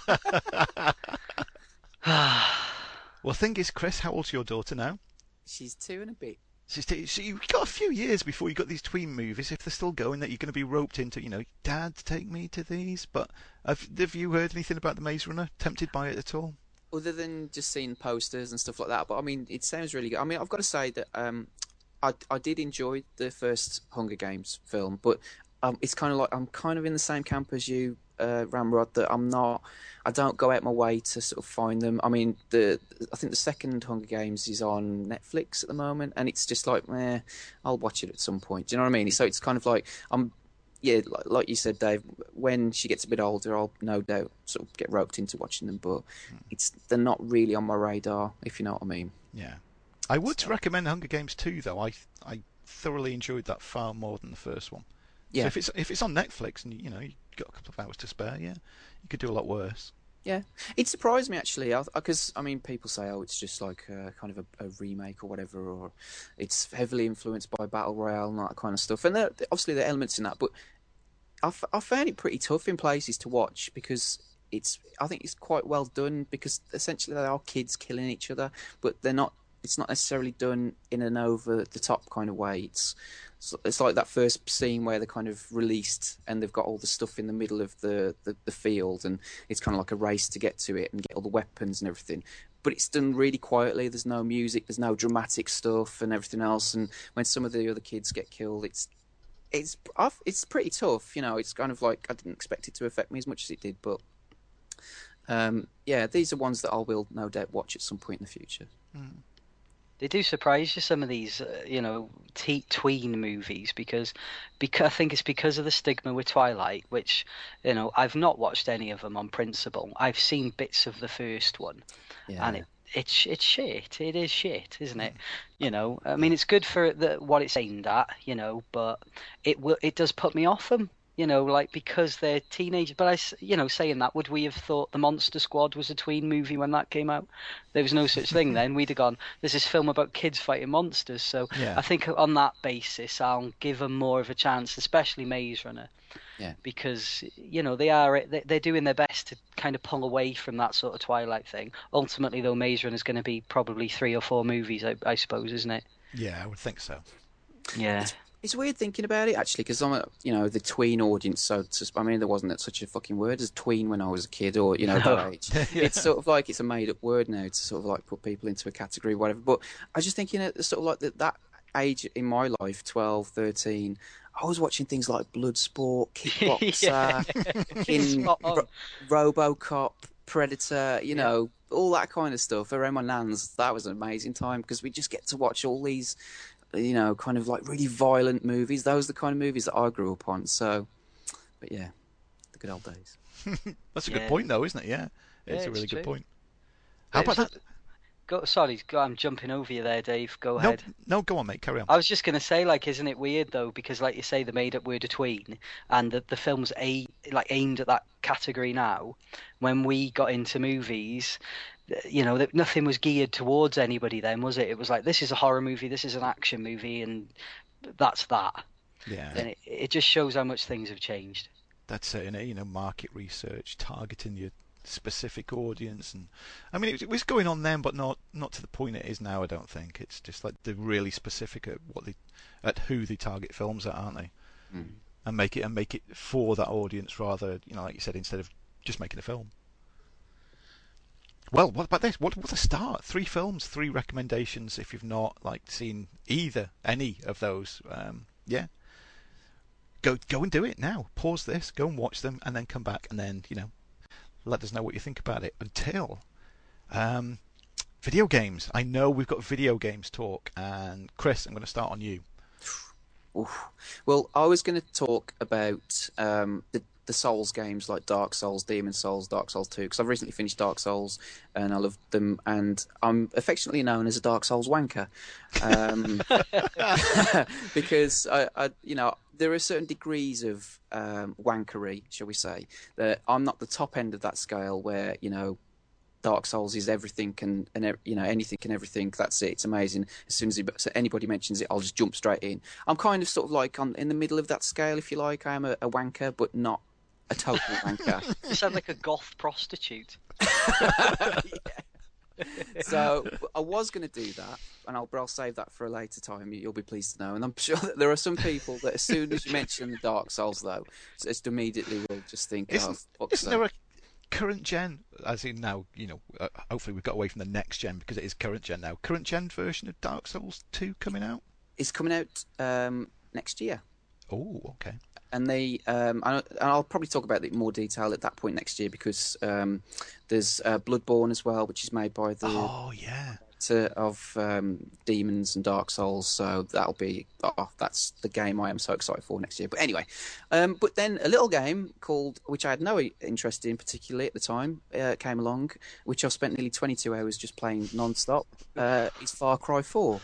Well, thing is, Chris, how old's your daughter now? She's two and a bit. She's t- so you've got a few years before you got these tween movies, if they're still going, that you're going to be roped into, you know, Dad, take me to these. But have, have you heard anything about the Maze Runner? Tempted by it at all? Other than just seeing posters and stuff like that, but I mean, it sounds really good. I mean, I've got to say that um, I I did enjoy the first Hunger Games film, but um, it's kind of like I'm kind of in the same camp as you, uh, Ramrod. That I'm not. I don't go out my way to sort of find them. I mean, the I think the second Hunger Games is on Netflix at the moment, and it's just like, eh, I'll watch it at some point. Do you know what I mean? So it's kind of like I'm. Yeah, like, like you said, Dave. When she gets a bit older, I'll no doubt sort of get roped into watching them. But it's they're not really on my radar, if you know what I mean. Yeah. I would recommend Hunger Games two, though. I I thoroughly enjoyed that far more than the first one. Yeah. So if it's if it's on Netflix and you know you've got a couple of hours to spare, yeah, you could do a lot worse. Yeah, it surprised me actually, because I, I mean, people say, "Oh, it's just like a, kind of a, a remake or whatever," or it's heavily influenced by Battle Royale and that kind of stuff. And there, obviously, there are elements in that, but I, f- I found it pretty tough in places to watch because it's. I think it's quite well done because essentially they are kids killing each other, but they're not. It's not necessarily done in an over the top kind of way. It's it's like that first scene where they're kind of released and they've got all the stuff in the middle of the, the, the field, and it's kind of like a race to get to it and get all the weapons and everything. But it's done really quietly. There's no music, there's no dramatic stuff and everything else. And when some of the other kids get killed, it's it's I've, it's pretty tough. You know, it's kind of like I didn't expect it to affect me as much as it did, but um, yeah, these are ones that I will no doubt watch at some point in the future. Mm. They do surprise you, some of these, uh, you know, te- tween movies, because, because I think it's because of the stigma with Twilight, which, you know, I've not watched any of them on principle. I've seen bits of the first one, Yeah. and it, it's it's shit. It is shit, isn't it? You know, I mean, it's good for the, what it's aimed at, you know, but it will it does put me off them. You know, like, because they're teenagers. But, I, you know, saying that, would we have thought The Monster Squad was a tween movie when that came out? There was no such thing then. We'd have gone, there's this film about kids fighting monsters. So Yeah. I think on that basis, I'll give them more of a chance, especially Maze Runner. Yeah. Because, you know, they are they're doing their best to kind of pull away from that sort of Twilight thing. Ultimately, though, Maze Runner is going to be probably three or four movies, I, I suppose, isn't it? Yeah, I would think so. Yeah. It's weird thinking about it, actually, because I'm, a, you know, the tween audience. So, to, I mean, there wasn't such a fucking word as tween when I was a kid, or you know, No. that age. It's sort of like it's a made-up word now to sort of like put people into a category, whatever. But I was just thinking, at sort of like that, that age in my life, twelve, thirteen, I was watching things like Bloodsport, Kickboxer, in Spot on. Ro- RoboCop, Predator, you know, all that kind of stuff around my nan's. That was an amazing time because we just get to watch all these, you know, kind of like really violent movies. Those are the kind of movies that I grew up on. So, but yeah, the good old days. That's a Yeah. good point, though, isn't it? Yeah, it's Yeah, a really it's good true. point. How about that? Go, sorry, go, I'm jumping over you there, Dave. Go No, ahead. no, go on, mate. Carry on. I was just going to say, like, isn't it weird, though? Because, like you say, they made up word of tween, and the, the film's a, like aimed at that category now. When we got into movies, you know, that nothing was geared towards anybody then, was it? It was like, this is a horror movie, this is an action movie, and that's that. Yeah. And it, it just shows how much things have changed. That's it, you know, market research, targeting your specific audience, and I mean, it, it was going on then, but not not to the point it is now. I don't think it's just like they're really specific at what they, at who they target films at, aren't they? Mm. And make it and make it for that audience rather, you know, like you said, instead of just making a film. Well, what about this? What what a start! Three films, three recommendations. If you've not like seen either any of those, um, yeah, go go and do it now. Pause this, go and watch them, and then come back, and then you know, let us know what you think about it. Until um, video games. I know we've got video games talk, and Chris, I'm going to start on you. Oof. Well, I was going to talk about um, the the Souls games like Dark Souls, Demon Souls, Dark Souls two, because I've recently finished Dark Souls and I love them, and I'm affectionately known as a Dark Souls wanker, um, because I, I, you know, there are certain degrees of um, wankery, shall we say, that I'm not the top end of that scale where, you know, Dark Souls is everything and, and you know, anything and everything. That's it. It's amazing. As soon as it, anybody mentions it, I'll just jump straight in. I'm kind of sort of like on in the middle of that scale, if you like. I am a, a wanker, but not a total wanker. You sound like a goth prostitute. Yeah. So I was going to do that, and I'll, but I'll save that for a later time. You'll be pleased to know. And I'm sure that there are some people that, as soon as you mention the Dark Souls, though, just immediately will just think, Isn't, "Oh, fuck's isn't there a sake." current gen, as in now, you know, uh, hopefully we've got away from the next gen because it is current gen now. Current gen version of Dark Souls two coming out? It's coming out um, next year. Oh, okay. And they, um, and I'll probably talk about it in more detail at that point next year, because um, there's uh, Bloodborne as well, which is made by the Oh, yeah. director of um, Demons and Dark Souls. So that'll be, oh, that's the game I am so excited for next year. But anyway, um, but then a little game called, which I had no interest in particularly at the time, uh, came along, which I've spent nearly twenty-two hours just playing non-stop. Uh, it's Far Cry four.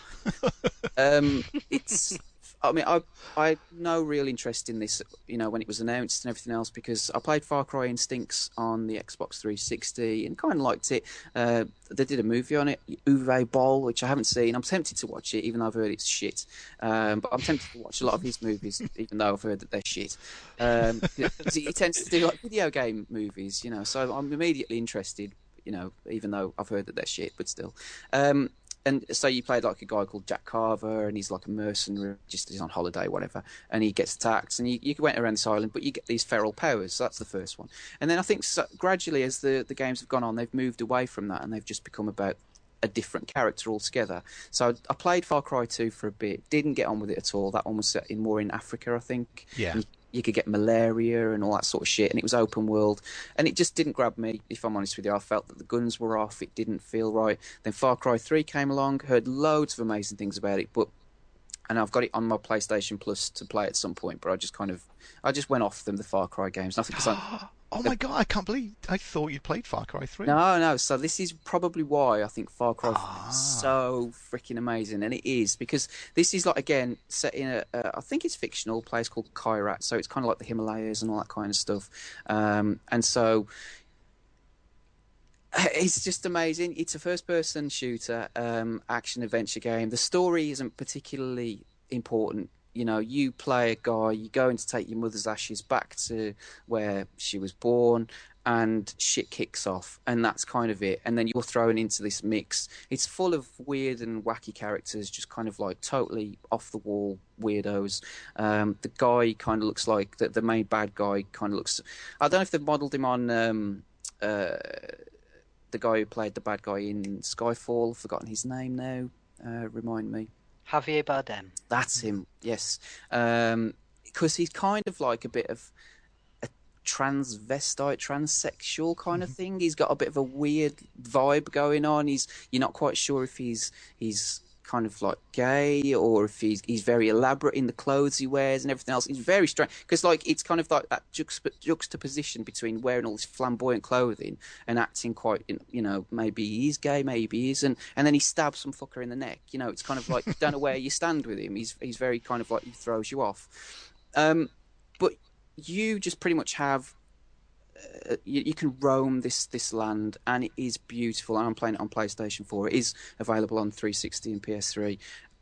um, it's. I mean, I I had no real interest in this, you know, when it was announced and everything else, because I played Far Cry Instincts on the Xbox three sixty and kind of liked it. Uh, they did a movie on it, Uwe Boll, which I haven't seen. I'm tempted to watch it, even though I've heard it's shit. Um, but I'm tempted to watch a lot of his movies, even though I've heard that they're shit. Um, he tends to do like video game movies, you know, so I'm immediately interested, you know, even though I've heard that they're shit, but still. Um, And so you played like a guy called Jack Carver, and he's like a mercenary, just he's on holiday, whatever, and he gets attacked, and you, you went around this island, but you get these feral powers. So that's the first one. And then I think so, gradually, as the, the games have gone on, they've moved away from that, and they've just become about a different character altogether. So I played Far Cry two for a bit, didn't get on with it at all. That one was set in more in Africa, I think. Yeah. And you could get malaria and all that sort of shit, and it was open world, and it just didn't grab me, if I'm honest with you. I felt that the guns were off, it didn't feel right. Then Far Cry three came along, heard loads of amazing things about it, but and I've got it on my PlayStation Plus to play at some point, but I just kind of, I just went off them, the Far Cry games. Nothing, because I... Oh my god, I can't believe, I thought you'd played Far Cry three. No, no, so this is probably why I think Far Cry Ah. is so freaking amazing, and it is, because this is like, again, set in a, a I think it's fictional, place called Kyrat, so it's kind of like the Himalayas and all that kind of stuff, um, and so it's just amazing. It's a first-person shooter, um, action-adventure game. The story isn't particularly important. You know, you play a guy, you go in to take your mother's ashes back to where she was born, and shit kicks off, and that's kind of it. And then you're thrown into this mix. It's full of weird and wacky characters, just kind of like totally off-the-wall weirdos. Um, the guy kind of looks like, the, the main bad guy kind of looks... I don't know if they've modelled him on... Um, uh, the guy who played the bad guy in Skyfall. I've forgotten his name now. Uh, remind me. Javier Bardem. That's him, yes. Um, because he's kind of like a bit of a transvestite, transsexual kind of thing. He's got a bit of a weird vibe going on. He's You're not quite sure if he's he's kind of like gay, or if he's he's very elaborate in the clothes he wears and everything else. It's very strange, because like it's kind of like that juxtap- juxtaposition between wearing all this flamboyant clothing and acting quite, you know, maybe he's gay, maybe he isn't, and then he stabs some fucker in the neck. You know, it's kind of like you don't know where you stand with him. He's he's very kind of like, he throws you off. Um, but you just pretty much have. Uh, you, you can roam this, this land, and it is beautiful. And I'm playing it on PlayStation four. It is available on three sixty and P S three,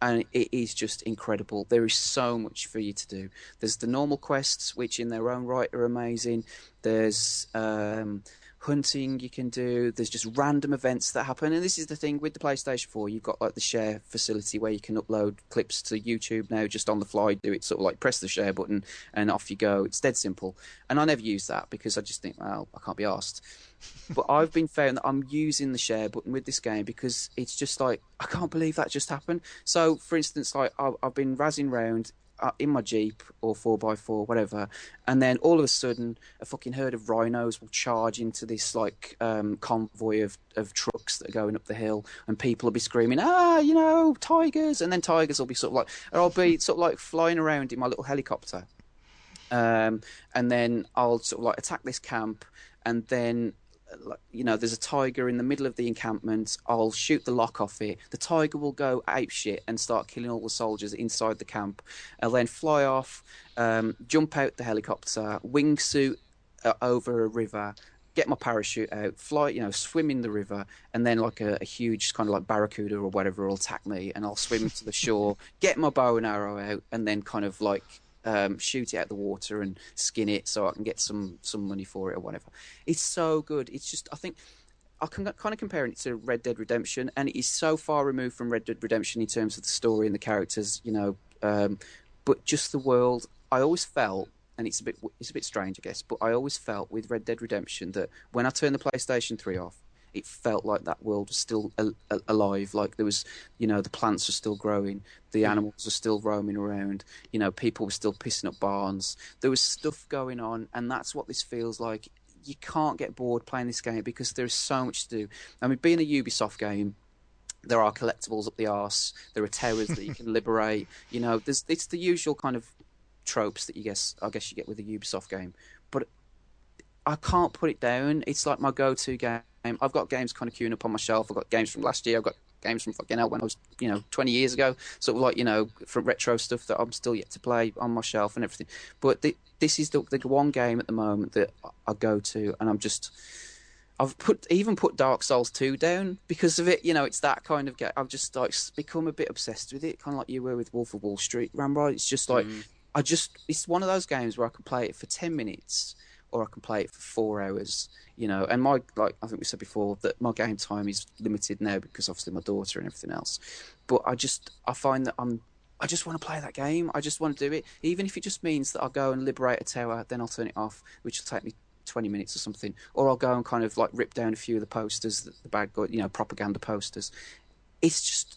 and it is just incredible. There is so much for you to do. There's the normal quests, which in their own right are amazing. There's um, hunting you can do. There's just random events that happen. And this is the thing with the PlayStation four, you've got like the share facility where you can upload clips to YouTube now just on the fly. Do it sort of like press the share button and off you go. It's dead simple. And I never use that because I just think, well, I can't be arsed. But I've been found that I'm using the share button with this game because it's just like, I can't believe that just happened. So, for instance, like I've, I've been razzing round uh, in my Jeep or four by four, whatever, and then all of a sudden a fucking herd of rhinos will charge into this like um, convoy of, of trucks that are going up the hill, and people will be screaming, ah, you know, tigers, and then tigers will be sort of like, or I'll be sort of like flying around in my little helicopter, um, and then I'll sort of like attack this camp, and then you know, there's a tiger in the middle of the encampment. I'll shoot the lock off it. The tiger will go apeshit and start killing all the soldiers inside the camp. I'll then fly off, um, jump out the helicopter, wingsuit uh, over a river, get my parachute out, fly, you know, swim in the river, and then like a, a huge kind of like barracuda or whatever will attack me, and I'll swim to the shore, get my bow and arrow out, and then kind of like Um, shoot it out the water and skin it so I can get some, some money for it or whatever. It's so good. It's just, I think, I can kind of compare it to Red Dead Redemption, and it is so far removed from Red Dead Redemption in terms of the story and the characters, you know, um, but just the world. I always felt, and it's a bit, it's a bit strange, I guess, but I always felt with Red Dead Redemption that when I turned the PlayStation three off, it felt like that world was still al- al- alive. Like there was, you know, the plants are still growing, the animals are still roaming around, you know, people were still pissing up barns. There was stuff going on, and that's what this feels like. You can't get bored playing this game because there's so much to do. I mean, being a Ubisoft game, there are collectibles up the arse. There are towers that you can liberate. You know, there's it's the usual kind of tropes that you guess I guess you get with a Ubisoft game. But I can't put it down. It's like my go-to game. I've got games kind of queuing up on my shelf. I've got games from last year. I've got games from fucking hell when I was, you know, twenty years ago. Sort of like, you know, from retro stuff that I'm still yet to play on my shelf and everything. But the, this is the, the one game at the moment that I go to, and I'm just, I've put even put Dark Souls two down because of it. You know, it's that kind of game. I've just like become a bit obsessed with it, kind of like you were with Wolf of Wall Street, Ramrod. It's just like, mm. I just, it's one of those games where I can play it for ten minutes. Or I can play it for four hours, you know. And my, like I think we said before, that my game time is limited now because obviously my daughter and everything else. But I just, I find that I'm, I just want to play that game. I just want to do it, even if it just means that I'll go and liberate a tower, then I'll turn it off, which will take me twenty minutes or something. Or I'll go and kind of like rip down a few of the posters, the bad guy, you know, propaganda posters. It's just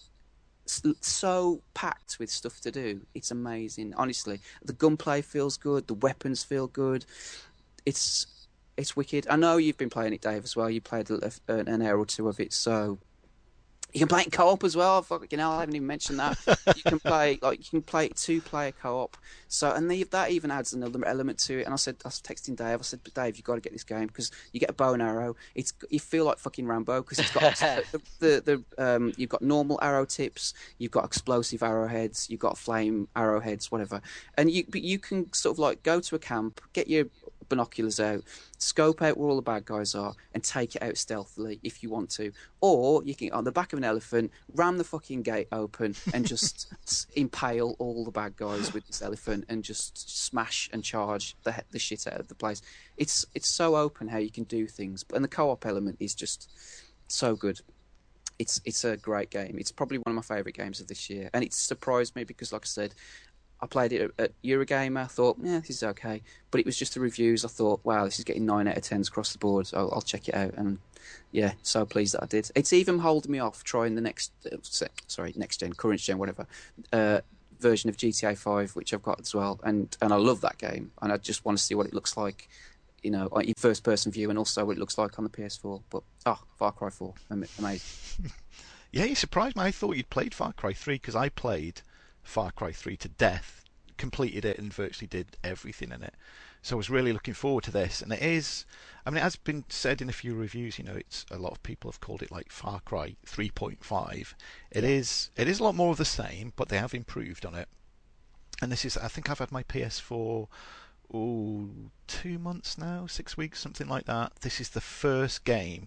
so packed with stuff to do. It's amazing, honestly. The gunplay feels good. The weapons feel good. It's it's wicked. I know you've been playing it, Dave, as well. You played a, a, an hour or two of it, so you can play it co-op as well. Fucking hell, I haven't even mentioned that. You can play like you can play it two-player co-op. So and the, that even adds another element to it. And I said, I was texting Dave. I said, Dave, you've got to get this game because you get a bow and arrow. It's you feel like fucking Rambo because it's got the, the the um you've got normal arrow tips, you've got explosive arrowheads, you've got flame arrowheads, whatever. And you but you can sort of like go to a camp, get your binoculars out, scope out where all the bad guys are, and take it out stealthily if you want to. Or you can, on the back of an elephant, ram the fucking gate open and just impale all the bad guys with this elephant and just smash and charge the the shit out of the place. It's it's so open how you can do things, and the co-op element is just so good. It's it's a great game. It's probably one of my favourite games of this year, and it surprised me because, like I said, I played it at Eurogamer. I thought, yeah, this is okay. But it was just the reviews. I thought, wow, this is getting nine out of tens across the board. So I'll, I'll check it out. And yeah, so pleased that I did. It's even holding me off trying the next, uh, sorry, next gen, current gen, whatever, uh, version of G T A five, which I've got as well. And and I love that game. And I just want to see what it looks like, you know, in first person view, and also what it looks like on the P S four. But, oh, Far Cry four, amazing. Yeah, you surprised me. I thought you'd played Far Cry three because I played Far Cry three to death, completed it and virtually did everything in it. So I was really looking forward to this. And it is, I mean, it has been said in a few reviews, you know, it's a lot of people have called it like Far Cry three point five. It yeah. is it is a lot more of the same, but they have improved on it. And this is, I think I've had my P S four oh, two months now, six weeks, something like that. This is the first game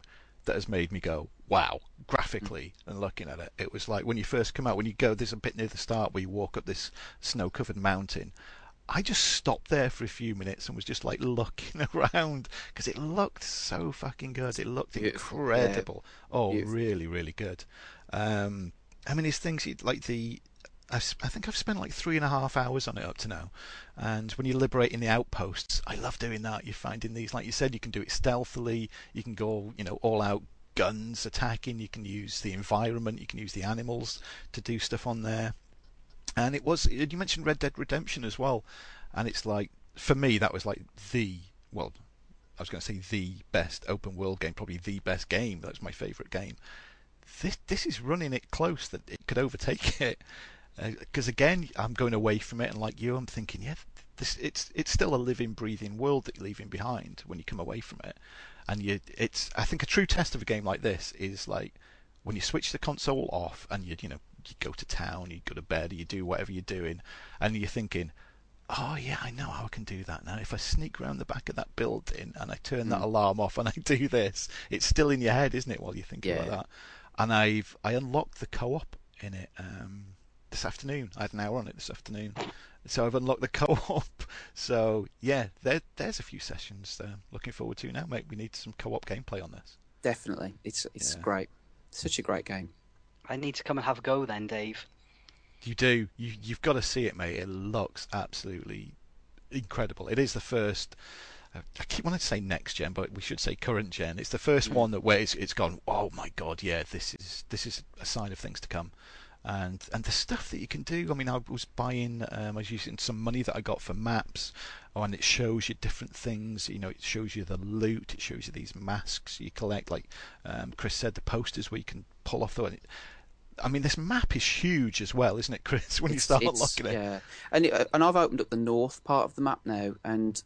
that has made me go, wow, graphically, and looking at it. It was like when you first come out, when you go, there's a bit near the start where you walk up this snow-covered mountain. I just stopped there for a few minutes and was just like looking around because it looked so fucking good. It looked Beautiful. incredible. Yeah. Oh, Beautiful. really, really good. Um, I mean, it's things like the. I've, I think I've spent like three and a half hours on it up to now. And when you're liberating the outposts, I love doing that. You're finding these, like you said, you can do it stealthily. You can go, you know, all out guns attacking. You can use the environment. You can use the animals to do stuff on there. And it was, you mentioned Red Dead Redemption as well. And it's like, for me, that was like the, well, I was going to say the best open world game, probably the best game. That's my favourite game. This, this is running it close that it could overtake it. Because uh, again, I'm going away from it, and like you, I'm thinking, yeah, this it's it's still a living, breathing world that you're leaving behind when you come away from it. And you, it's I think a true test of a game like this is like when you switch the console off and you you know you go to town, you go to bed, you do whatever you're doing, and you're thinking, oh yeah, I know how I can do that now. If I sneak around the back of that building and I turn mm. that alarm off and I do this, it's still in your head, isn't it? While you're thinking yeah. about that. And I've I unlocked the co-op in it. Um, This afternoon, I had an hour on it this afternoon, so I've unlocked the co-op. So yeah, there, there's a few sessions uh, looking forward to now, mate. We need some co-op gameplay on this. Definitely, it's it's yeah. great, such a great game. I need to come and have a go then, Dave. You do. You you've got to see it, mate. It looks absolutely incredible. It is the first. I keep wanting to say next gen, but we should say current gen. It's the first mm. one that where it's, it's gone. Oh my god, yeah, this is this is a sign of things to come. And and the stuff that you can do. I mean, I was buying, um, I was using some money that I got for maps, oh, and it shows you different things. You know, it shows you the loot. It shows you these masks you collect. Like um, Chris said, the posters where you can pull off the. I mean, this map is huge as well, isn't it, Chris? When it's, you start it's, looking at it. Yeah, and it, and I've opened up the north part of the map now, and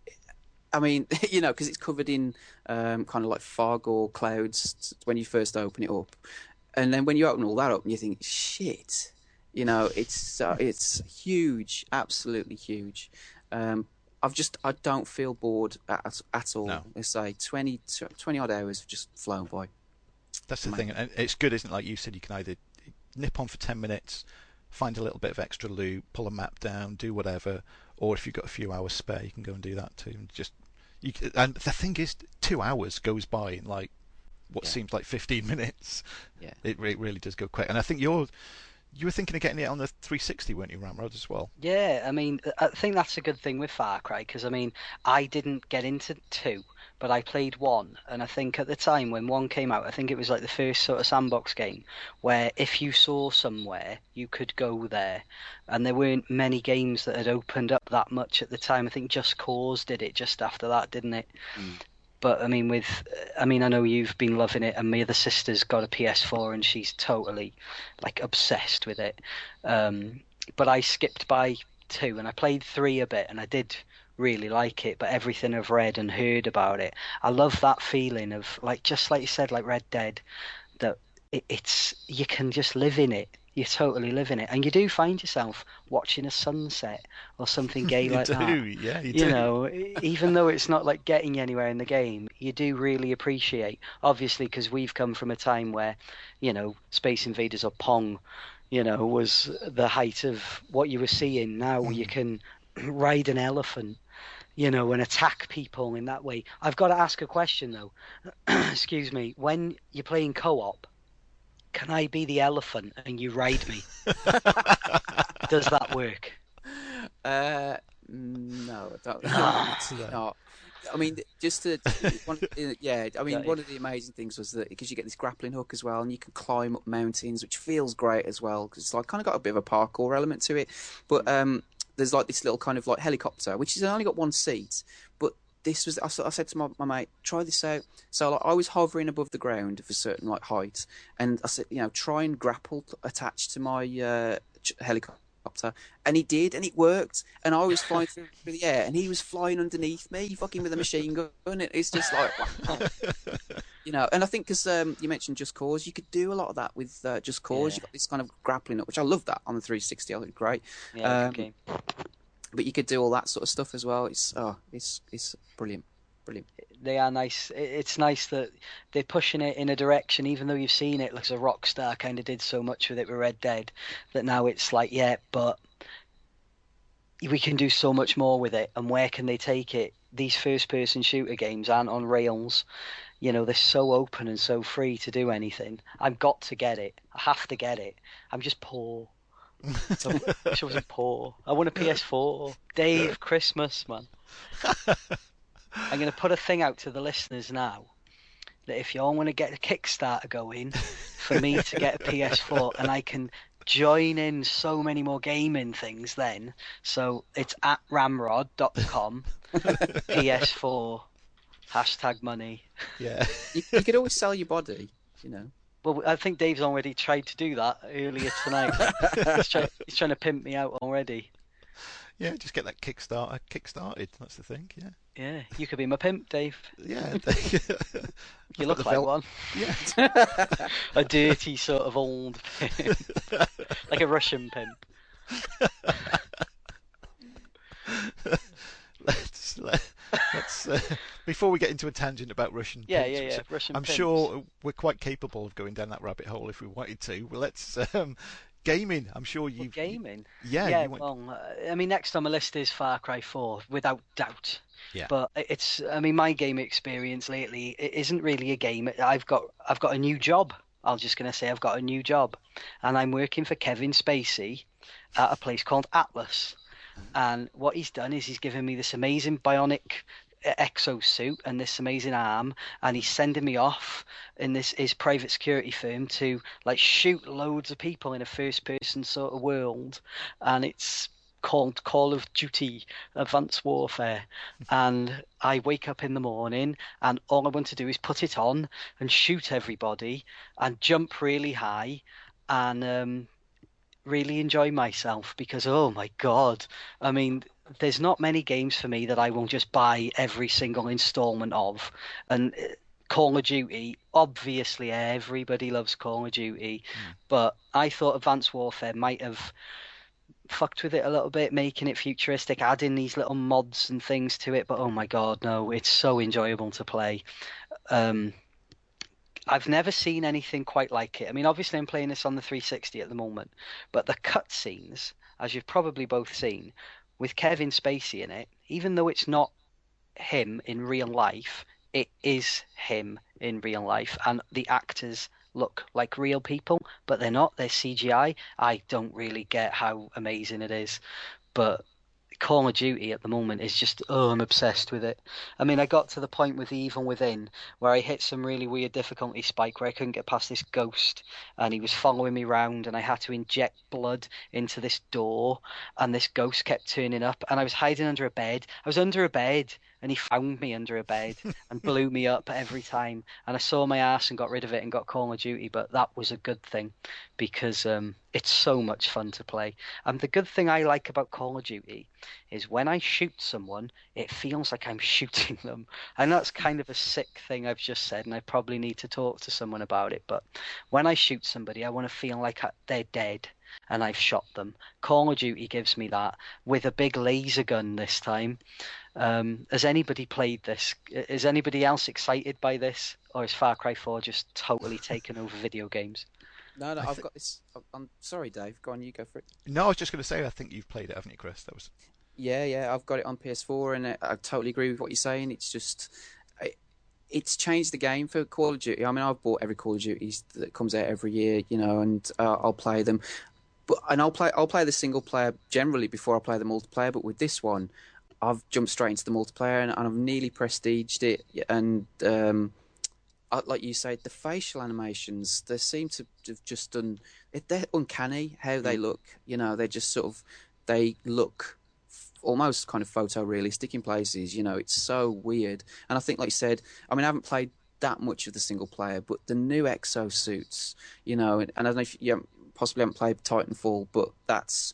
I mean, you know, because it's covered in um, kind of like fog or clouds when you first open it up. And then when you open all that up, and you think, "Shit," you know, it's uh, it's huge, absolutely huge. Um, I've just I don't feel bored at at all. No. Let's say twenty, twenty odd hours have just flown by. That's the thing, and it's good, isn't it? Like you said, you can either nip on for ten minutes, find a little bit of extra loot, pull a map down, do whatever, or if you've got a few hours spare, you can go and do that too. And just you, and the thing is, two hours goes by in like. What yeah. seems like fifteen minutes. Yeah, it, re- it really does go quick. And I think you're you were thinking of getting it on the three sixty, weren't you, Ramrod, as well? Yeah, I mean, I think that's a good thing with Far Cry because I mean, I didn't get into two, but I played one, and I think at the time when one came out, I think it was like the first sort of sandbox game where if you saw somewhere, you could go there, and there weren't many games that had opened up that much at the time. I think Just Cause did it just after that, didn't it? Mm. But I mean, with I mean, I know you've been loving it, and my other sister's got a P S four, and she's totally like obsessed with it. Um, but I skipped by two, and I played three a bit, and I did really like it. But everything I've read and heard about it, I love that feeling of like just like you said, like Red Dead, that it, it's you can just live in it. You totally live in it, and you do find yourself watching a sunset or something gay you like do, that. Yeah, you, you do. know, even though it's not like getting you anywhere in the game, you do really appreciate. Obviously, because we've come from a time where, you know, Space Invaders or Pong, you know, was the height of what you were seeing. Now mm. you can ride an elephant, you know, and attack people in that way. I've got to ask a question though. Excuse me. When you're playing co-op, can I be the elephant and you ride me? Does that work? Uh, no, that, no. I mean, just to, one, yeah. I mean, one of the amazing things was that because you get this grappling hook as well, and you can climb up mountains, which feels great as well because it's like kind of got a bit of a parkour element to it. But um, there's like this little kind of like helicopter, which has only got one seat, but this was I, I said to my, my mate, try this out. So like, I was hovering above the ground of a certain like height, and I said, you know, try and grapple attached to my uh, helicopter, and he did, and it worked. And I was flying through the air, and he was flying underneath me, fucking with a machine gun. And it's just like, wow. You know. And I think because um, you mentioned Just Cause, you could do a lot of that with uh, Just Cause. Yeah. You got this kind of grappling up, which I love that on the three sixty. I think great. Yeah, um, okay. But you could do all that sort of stuff as well. It's oh, it's it's brilliant. Brilliant. They are nice. It's nice that they're pushing it in a direction, even though you've seen it, like a Rockstar kind of did so much with it with Red Dead, that now it's like, yeah, but we can do so much more with it, and where can they take it? These first-person shooter games aren't on rails. You know, they're so open and so free to do anything. I've got to get it. I have to get it. I'm just poor. I wish I wasn't poor. I want a P S four. Dave, Christmas, man. I'm going to put a thing out to the listeners now that if you all want to get a Kickstarter going for me to get a P S four, and I can join in so many more gaming things then. So it's at ramrod dot com, P S four, hashtag money. Yeah. You, you could always sell your body, you know. Well, I think Dave's already tried to do that earlier tonight. he's, try, he's trying to pimp me out already. Yeah, just get that Kickstarter kick-started. That's the thing, yeah. Yeah, you could be my pimp, Dave. Yeah. You look like vel- one. Yeah. A dirty sort of old pimp. Like a Russian pimp. let's let, let's uh, before we get into a tangent about Russian Yeah, pimps, yeah, yeah. which Russian I'm pimps. sure we're quite capable of going down that rabbit hole if we wanted to. Well, let's um, gaming. I'm sure Well, you've gaming. Yeah, yeah. you went, Well, uh, I mean, next on my list is Far Cry four, without doubt. Yeah. But it's, I mean, my game experience lately, it isn't really a game. I've got, I've got a new job. I'm just gonna say I've got a new job, and I'm working for Kevin Spacey at a place called Atlas. And what he's done is he's given me this amazing bionic exosuit and this amazing arm, and he's sending me off in this his private security firm to like shoot loads of people in a first person sort of world, and it's called Call of Duty Advanced Warfare. And I wake up in the morning and all I want to do is put it on and shoot everybody and jump really high and um really enjoy myself, because oh my god, I mean, there's not many games for me that I will just buy every single installment of. And Call of Duty, obviously everybody loves Call of Duty, mm. but I thought Advanced Warfare might have fucked with it a little bit, making it futuristic, adding these little mods and things to it, but oh my god, no, it's so enjoyable to play. um I've never seen anything quite like it. I mean, obviously I'm playing this on the three sixty at the moment, but the cutscenes, as you've probably both seen, with Kevin Spacey in it, even though it's not him in real life, it is him in real life, and the actors look like real people, but they're not. They're C G I. I don't really get how amazing it is, but Call of Duty at the moment is just, oh, I'm obsessed with it. I mean, I got to the point with Evil Within where I hit some really weird difficulty spike where I couldn't get past this ghost, and he was following me around, and I had to inject blood into this door, and this ghost kept turning up, and I was hiding under a bed. I was under a bed, and he found me under a bed and blew me up every time. And I saw my ass and got rid of it and got Call of Duty, but that was a good thing because um, it's so much fun to play. And the good thing I like about Call of Duty is when I shoot someone, it feels like I'm shooting them. And that's kind of a sick thing I've just said, and I probably need to talk to someone about it. But when I shoot somebody, I want to feel like they're dead and I've shot them. Call of Duty gives me that with a big laser gun this time. Um, has anybody played this? Is anybody else excited by this? Or is Far Cry four just totally taken over video games? No, no, I I've th- got this. I'm sorry, Dave. Go on, you go for it. No, I was just going to say, I think you've played it, haven't you, Chris? That was. Yeah, yeah, I've got it on P S four, and I totally agree with what you're saying. It's just, it, it's changed the game for Call of Duty. I mean, I've bought every Call of Duty that comes out every year, you know, and uh, I'll play them. But and I'll play, I'll play the single player generally before I play the multiplayer. But with this one, I've jumped straight into the multiplayer, and, and I've nearly prestiged it. And um, I, like you said, the facial animations, they seem to have just done. They're uncanny how they look. You know, they just sort of they look almost kind of photorealistic in places. You know, it's so weird. And I think, like you said, I mean, I haven't played that much of the single player, but the new exosuits, you know, and, and I don't know if you possibly haven't played Titanfall, but that's.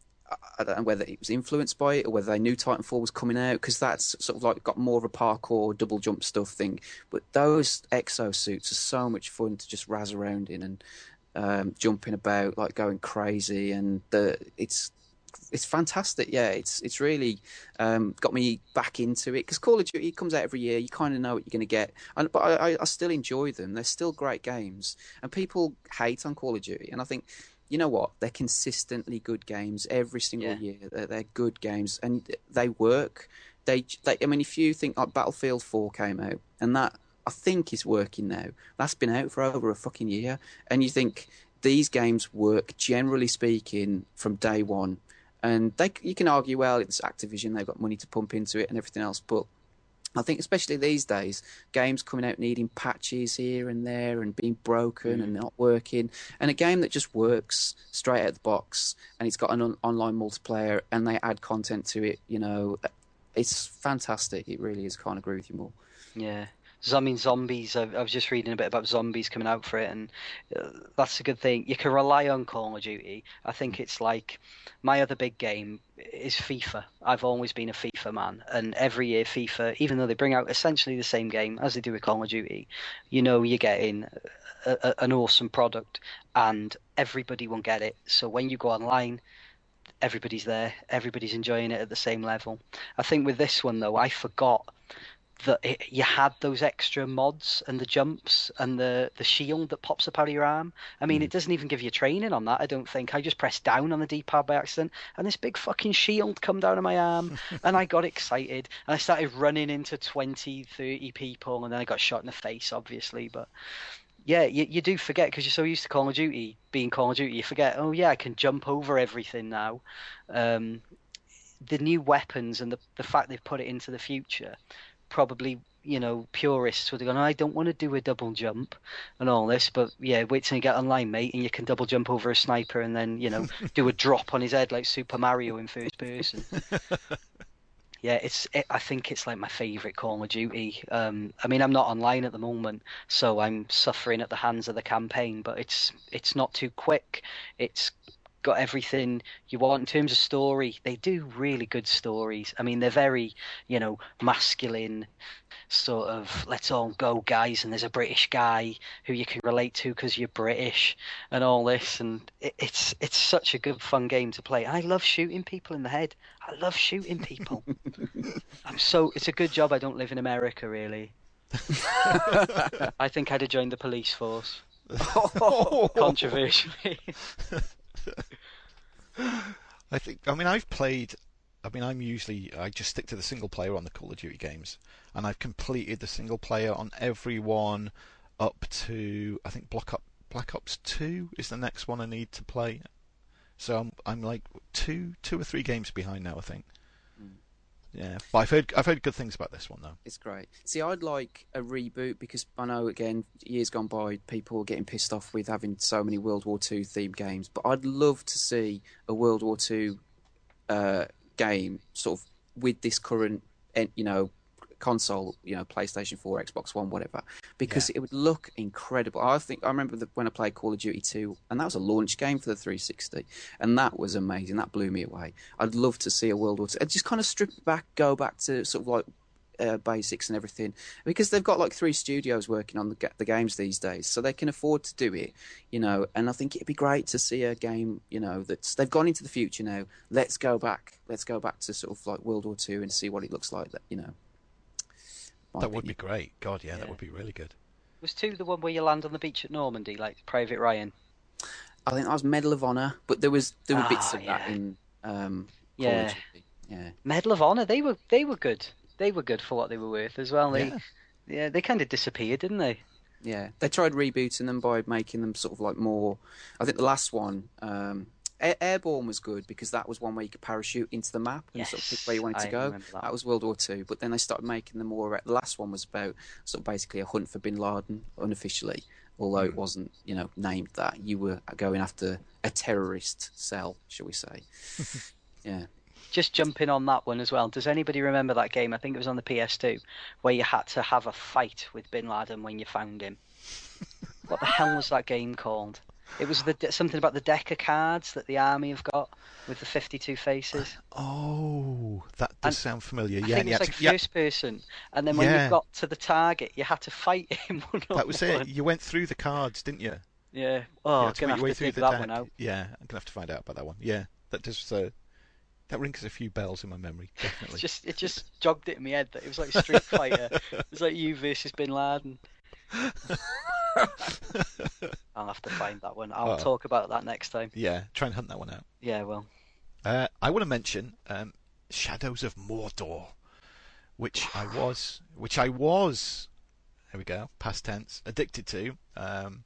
I don't know whether it was influenced by it or whether they knew Titanfall was coming out, because that's sort of like got more of a parkour double jump stuff thing. But those exosuits are so much fun to just razz around in and um, jumping about, like going crazy. And the it's it's fantastic. Yeah, it's it's really um, got me back into it because Call of Duty comes out every year. You kind of know what you're going to get, and but I, I still enjoy them. They're still great games, and people hate on Call of Duty, and I think. You know what? They're consistently good games every single Yeah. year. They're, they're good games, and they work. They, they, I mean, if you think like Battlefield four came out, and that I think is working now. That's been out for over a fucking year, and you think these games work, generally speaking, from day one. And they, you can argue, well, it's Activision; they've got money to pump into it and everything else, but. I think especially these days, games coming out needing patches here and there and being broken mm. and not working. And a game that just works straight out of the box and it's got an on- online multiplayer and they add content to it, you know, it's fantastic. It really is. Can't agree with you more. Yeah. I mean, zombies, I, I was just reading a bit about zombies coming out for it, and uh, that's a good thing. You can rely on Call of Duty. I think it's like my other big game is FIFA. I've always been a FIFA man, and every year FIFA, even though they bring out essentially the same game as they do with Call of Duty, you know you're getting a, a, an awesome product, and everybody won't get it. So when you go online, everybody's there. Everybody's enjoying it at the same level. I think with this one, though, I forgot that it, you had those extra mods and the jumps and the, the shield that pops up out of your arm. I mean, mm. it doesn't even give you training on that, I don't think. I just pressed down on the D-pad by accident, and this big fucking shield come down on my arm, and I got excited, and I started running into twenty, thirty people, and then I got shot in the face, obviously, but... Yeah, you, you do forget, because you're so used to Call of Duty, being Call of Duty, you forget, oh yeah, I can jump over everything now. Um, the new weapons and the, the fact they've put it into the future... probably, you know, purists would have gone, I don't want to do a double jump and all this, but yeah, wait till you get online, mate, and you can double jump over a sniper and then, you know, do a drop on his head like Super Mario in first person. Yeah, it's. It, I think it's like my favourite Call of Duty. Um, I mean, I'm not online at the moment, so I'm suffering at the hands of the campaign, but it's it's not too quick. It's got everything you want in terms of story. They do really good stories. I mean, they're very, you know, masculine, sort of, let's all go, guys, and there's a British guy who you can relate to because you're British and all this, and it, it's it's such a good, fun game to play. I love shooting people in the head. I love shooting people. I'm so... It's a good job I don't live in America, really. I think I'd have joined the police force. Controversially. I think. I mean, I've played. I mean, I'm usually. I just stick to the single player on the Call of Duty games, and I've completed the single player on every one up to. I think Black Ops Black Ops two is the next one I need to play. So I'm I'm like two two or three games behind now, I think. Mm. Yeah, but I've heard I've heard good things about this one though. It's great. See, I'd like a reboot because I know again years gone by people are getting pissed off with having so many World War Two themed games, but I'd love to see a World War Two uh, game sort of with this current, you know, console, you know, PlayStation four, Xbox One, whatever, because yeah. it would look incredible. I think I remember the, when I played Call of Duty two, and that was a launch game for the three sixty, and that was amazing. That blew me away. I'd love to see a World War Two. I'd just kind of strip it back, go back to sort of like uh, basics and everything, because they've got like three studios working on the, the games these days, so they can afford to do it, you know. And I think it'd be great to see a game, you know, that's they've gone into the future now. Let's go back. Let's go back to sort of like World War Two and see what it looks like. That you know. That would be great. God, yeah, yeah, that would be really good. Was two the one where you land on the beach at Normandy, like Private Ryan? I think that was Medal of Honor, but there was there were ah, bits of yeah. that in um, yeah, Call of Duty. Yeah. Medal of Honor. They were they were good. They were good for what they were worth as well. They, yeah. yeah, they kind of disappeared, didn't they? Yeah, they tried rebooting them by making them sort of like more. I think the last one. Um, Airborne was good because that was one where you could parachute into the map and yes, sort of pick where you wanted to I go. That. that was World War Two, but then they started making them more. The last one was about sort of basically a hunt for Bin Laden, unofficially, although mm. it wasn't, you know, named that. You were going after a terrorist cell, shall we say? Yeah. Just jumping on that one as well. Does anybody remember that game? I think it was on the P S two, where you had to have a fight with Bin Laden when you found him. What the hell was that game called? It was the something about the deck of cards that the army have got with the fifty-two faces. Oh, that does and sound familiar. I Yeah, think it was like to, first yeah. person, and then when yeah. you got to the target, you had to fight him. One that was one. it. You went through the cards, didn't you? Yeah. Oh, I'm to gonna have to dig that deck. one out. Yeah, I'm gonna have to find out about that one. Yeah, that does. Uh, That rings a few bells in my memory, definitely. It's just it just jogged it in my head that it was like Street Fighter. It was like you versus Bin Laden. I'll have to find that one. I'll Oh. talk about that next time. Yeah, try and hunt that one out. Yeah, well. Uh, I want to mention um, Shadows of Mordor, which I was, which I was, there we go, past tense, addicted to, um,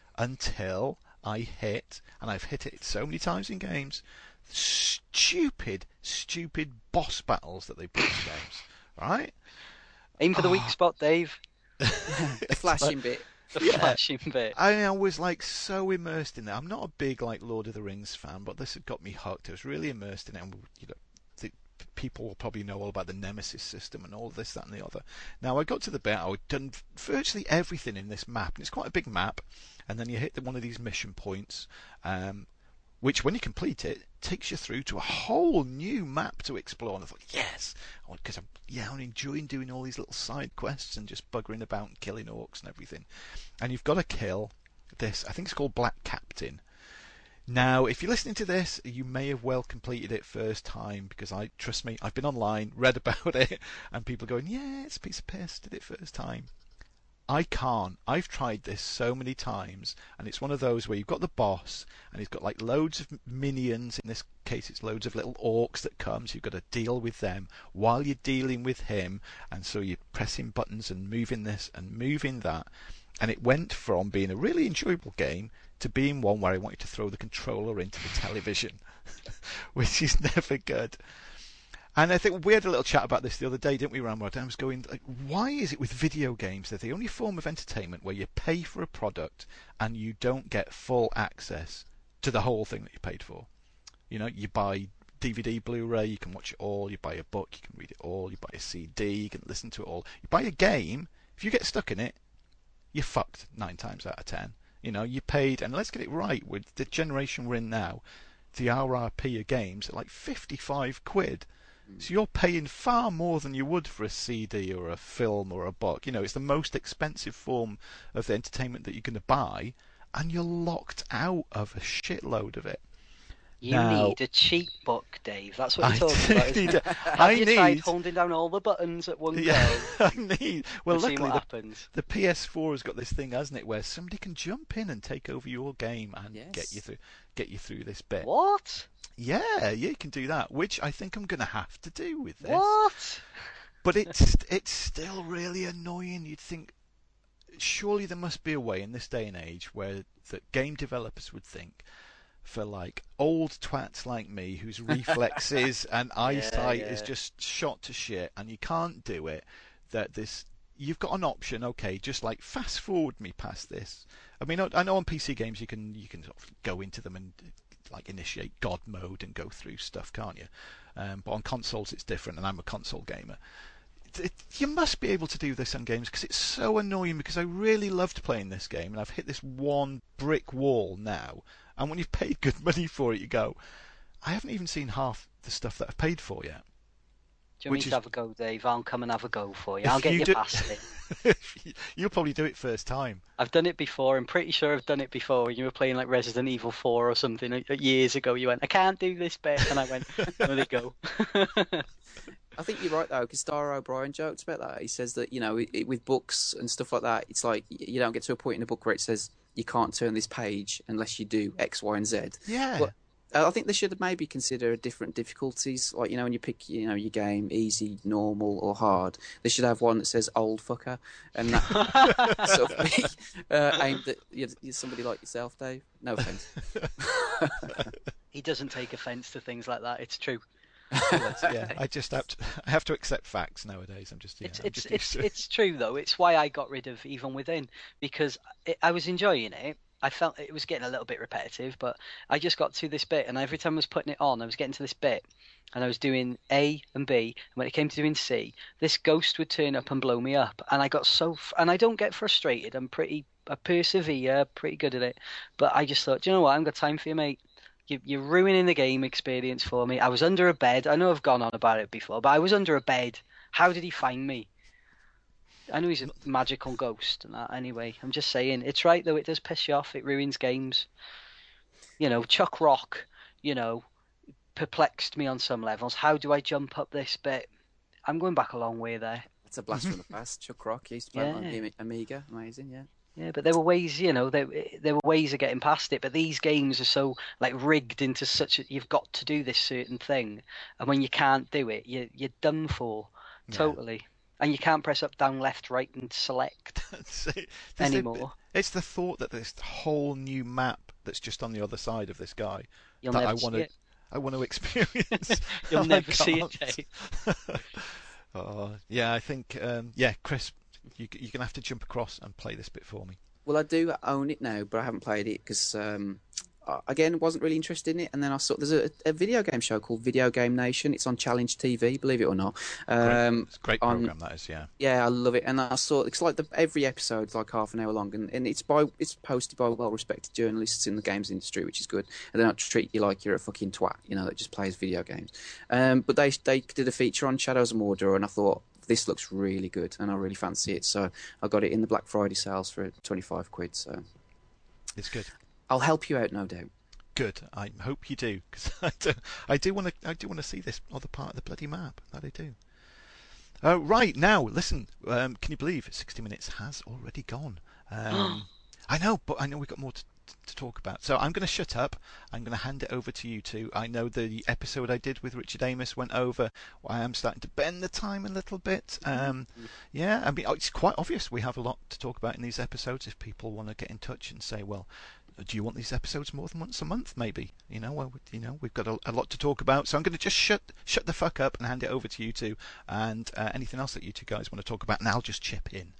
until I hit, and I've hit it so many times in games, stupid, stupid boss battles that they put in games, right? Aim for the weak Oh. spot, Dave. The flashing bit. The Yeah. flashing bit. I, I was like so immersed in that. I'm not a big like Lord of the Rings fan, but this had got me hooked. I was really immersed in it. And, you know, the, people will probably know all about the Nemesis system and all this, that, and the other. Now I got to the bit I had done virtually everything in this map, and it's quite a big map. And then you hit the, one of these mission points, um, which when you complete it takes you through to a whole new map to explore. And I thought, yes, because I'm yeah, I'm enjoying doing all these little side quests and just buggering about and killing orcs and everything. And you've got to kill this. I think it's called Black Captain. Now, if you're listening to this, you may have well completed it first time, because I trust me, I've been online, read about it, and people going, yeah, it's a piece of piss, did it first time. I can't. I've tried this so many times, and it's one of those where you've got the boss, and he's got like loads of minions. In this case, it's loads of little orcs that come, so you've got to deal with them while you're dealing with him, and so you're pressing buttons and moving this and moving that. And it went from being a really enjoyable game to being one where I wanted to throw the controller into the television, which is never good. And I think we had a little chat about this the other day, didn't we, Ramrod? I was going, like, why is it with video games they're the only form of entertainment where you pay for a product and you don't get full access to the whole thing that you paid for? You know, you buy D V D, Blu-ray, you can watch it all. You buy a book, you can read it all. You buy a C D, you can listen to it all. You buy a game, if you get stuck in it, you're fucked nine times out of ten. You know, you paid, and let's get it right, with the generation we're in now, the R R P of games are like fifty-five quid. So you're paying far more than you would for a C D or a film or a book. You know, it's the most expensive form of entertainment that you're going to buy, and you're locked out of a shitload of it. You Now- need a cheat book, Dave. That's what I you're talking about. Isn't need it? a- Have I you tried need- holding down all the buttons at one Yeah, go I need. Well, and see luckily what the, happens? the P S four has got this thing, hasn't it, where somebody can jump in and take over your game and Yes. get you through, get you through this bit. What? Yeah, yeah, you can do that, which I think I'm going to have to do with this. What? But it's it's still really annoying. You'd think, surely there must be a way in this day and age where that game developers would think, for like old twats like me whose reflexes and eyesight yeah. is just shot to shit, and you can't do it, that this you've got an option. Okay, just like fast forward me past this. I mean, I I know on P C games you can you can sort of go into them and like initiate God mode and go through stuff, can't you? Um, but on consoles it's different, and I'm a console gamer. It, you must be able to do this on games, because it's so annoying, because I really loved playing this game and I've hit this one brick wall now, and when you've paid good money for it you go, I haven't even seen half the stuff that I've paid for yet. Do you want Which me is- to have a go, Dave? I'll come and have a go for you. If I'll get you you do- past it. You'll probably do it first time. I've done it before. I'm pretty sure I've done it before. You were playing like Resident Evil four or something uh, years ago. You went, I can't do this bit. And I went, there you go. I think you're right though, because Dara O'Brien jokes about that. He says that, you know, it, it, with books and stuff like that, it's like y- you don't get to a point in a book where it says you can't turn this page unless you do X, Y, and Z. Yeah. But uh, I think they should maybe consider different difficulties. Like, you know, when you pick, you know, your game, easy, normal, or hard, they should have one that says old fucker, and that sort of be uh, aimed at you know, somebody like yourself, Dave. No offense. He doesn't take offence to things like that. It's true. Yeah, I just have to. I have to accept facts nowadays. I'm just. Yeah, It's I'm it's just used it's to it. it's true though. It's why I got rid of Even Within, because it, I was enjoying it. I felt it was getting a little bit repetitive, but I just got to this bit, and every time I was putting it on, I was getting to this bit, and I was doing A and B, and when it came to doing C, this ghost would turn up and blow me up, and I got so f- and I don't get frustrated. I'm pretty, I persevere, pretty good at it, but I just thought, do you know what? I haven't got time for you, mate. You, you're ruining the game experience for me. I was under a bed. I know I've gone on about it before, but I was under a bed. How did he find me? I know he's a magical ghost and that. Anyway, I'm just saying, it's right though. It does piss you off. It ruins games. You know, Chuck Rock. You know, perplexed me on some levels. How do I jump up this bit? I'm going back a long way there. It's a blast from the past. Chuck Rock used to play Yeah. on the Amiga. Amazing, yeah. Yeah, but there were ways, you know, there there were ways of getting past it. But these games are so like rigged into such a, you've got to do this certain thing, and when you can't do it, you you're done for, Yeah. totally. And you can't press up, down, left, right, and select See, there's the- anymore. it's the thought that this whole new map that's just on the other side of this guy You'll that never I want see to it. I want to experience. You'll and I never see it, can't. Jay. Oh, yeah, I think um, yeah, Chris, you, you're gonna have to jump across and play this bit for me. Well, I do own it now, but I haven't played it because, um, I- again, wasn't really interested in it. And then I saw there's a, a video game show called Video Game Nation. It's on Challenge T V, believe it or not. Um, It's a great on- program, that is. Yeah. Yeah, I love it, and I saw it's like the, every episode's like half an hour long, and, and it's by it's posted by well-respected journalists in the games industry, which is good. And they don't treat you like you're a fucking twat, you know, that just plays video games. Um, but they they did a feature on Shadows of Mordor, and I thought this looks really good, and I really fancy it, so I got it in the Black Friday sales for twenty-five quid. So It's good. I'll help you out, no doubt. Good. I hope you do, because I do. I do want to. I do want to see this other part of the bloody map. That I do. Uh, right now, listen. Um, can you believe sixty minutes has already gone? Um, I know, but I know we've got more to, to talk about. So I'm going to shut up. I'm going to hand it over to you two. I know the episode I did with Richard Amos went over. I am starting to bend the time a little bit. Um, yeah, I mean, it's quite obvious we have a lot to talk about in these episodes. If people want to get in touch and say, well, do you want these episodes more than once a month? Maybe, you know, well, you know, we've got a, a lot to talk about. So I'm going to just shut shut the fuck up and hand it over to you two. And uh, anything else that you two guys want to talk about, and I'll just chip in.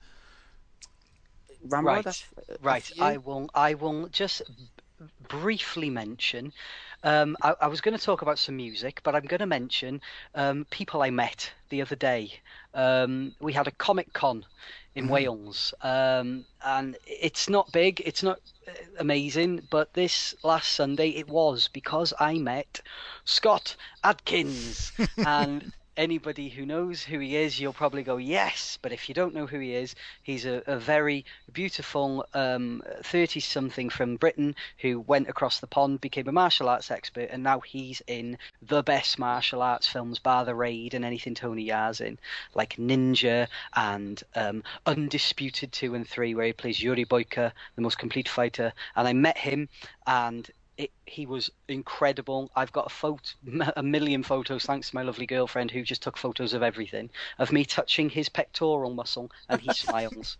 Ramrod, Right, af- uh, right. after you? I will. I will just b- briefly mention. Um, I, I was going to talk about some music, but I'm going to mention um, people I met the other day. Um, we had a Comic Con in Mhm. Wales, um, and it's not big, it's not uh, amazing, but this last Sunday it was, because I met Scott Adkins, and anybody who knows who he is, you'll probably go, yes, but if you don't know who he is, he's a, a very beautiful um, thirty-something from Britain who went across the pond, became a martial arts expert, and now he's in the best martial arts films, bar The Raid and anything Tony Ya's in, like Ninja and um, Undisputed two and three, where he plays Yuri Boyka, the most complete fighter, and I met him, and It, he was incredible. I've got a photo, a million photos, thanks to my lovely girlfriend who just took photos of everything, of me touching his pectoral muscle, and he smiles.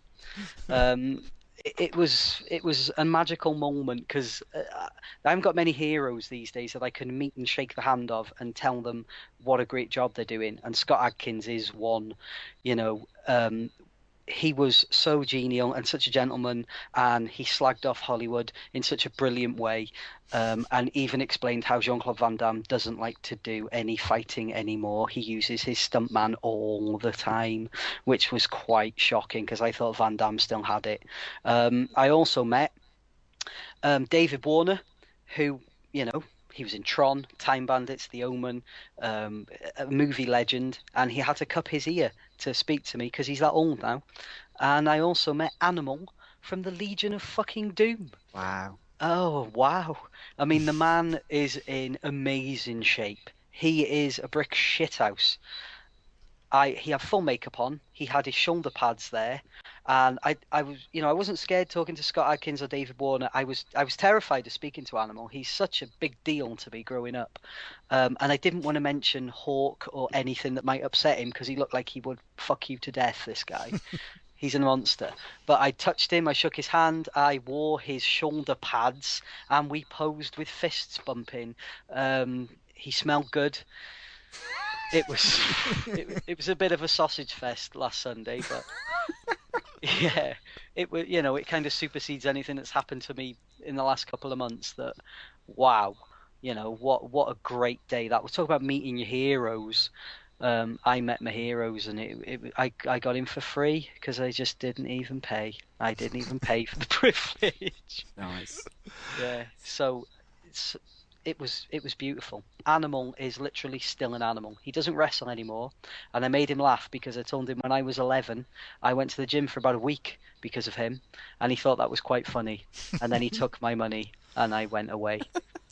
Um, it, it was it was a magical moment, because uh, I haven't got many heroes these days that I can meet and shake the hand of and tell them what a great job they're doing. And Scott Adkins is one. You know, um, he was so genial and such a gentleman, and he slagged off Hollywood in such a brilliant way, um, and even explained how Jean-Claude Van Damme doesn't like to do any fighting anymore. He uses his stuntman all the time, which was quite shocking, because I thought Van Damme still had it. Um, I also met um, David Warner, who, you know, he was in Tron, Time Bandits, The Omen, um, a movie legend, and he had to cup his ear to speak to me because he's that old now. And I also met Animal from the Legion of fucking Doom. Wow. Oh, wow. I mean, the man is in amazing shape. He is a brick shithouse. I he had full makeup on. He had his shoulder pads there, and I I was you know I wasn't scared talking to Scott Adkins or David Warner. I was I was terrified of speaking to Animal. He's such a big deal to me growing up, um, and I didn't want to mention Hawk or anything that might upset him, because he looked like he would fuck you to death. This guy. He's a monster. But I touched him, I shook his hand, I wore his shoulder pads, and we posed with fists bumping. Um, he smelled good. It was it, it was a bit of a sausage fest last Sunday, but yeah, it was, you know, it kind of supersedes anything that's happened to me in the last couple of months. That, wow, you know, what what a great day that was. Talk about meeting your heroes. Um, I met my heroes, and it, it, I I got in for free because I just didn't even pay. I didn't even pay for the privilege. Nice. Yeah, so it's it was it was beautiful. Animal is literally still an animal. He doesn't wrestle anymore, and I made him laugh because I told him when I was eleven, I went to the gym for about a week because of him, and he thought that was quite funny. And then he took my money, and I went away.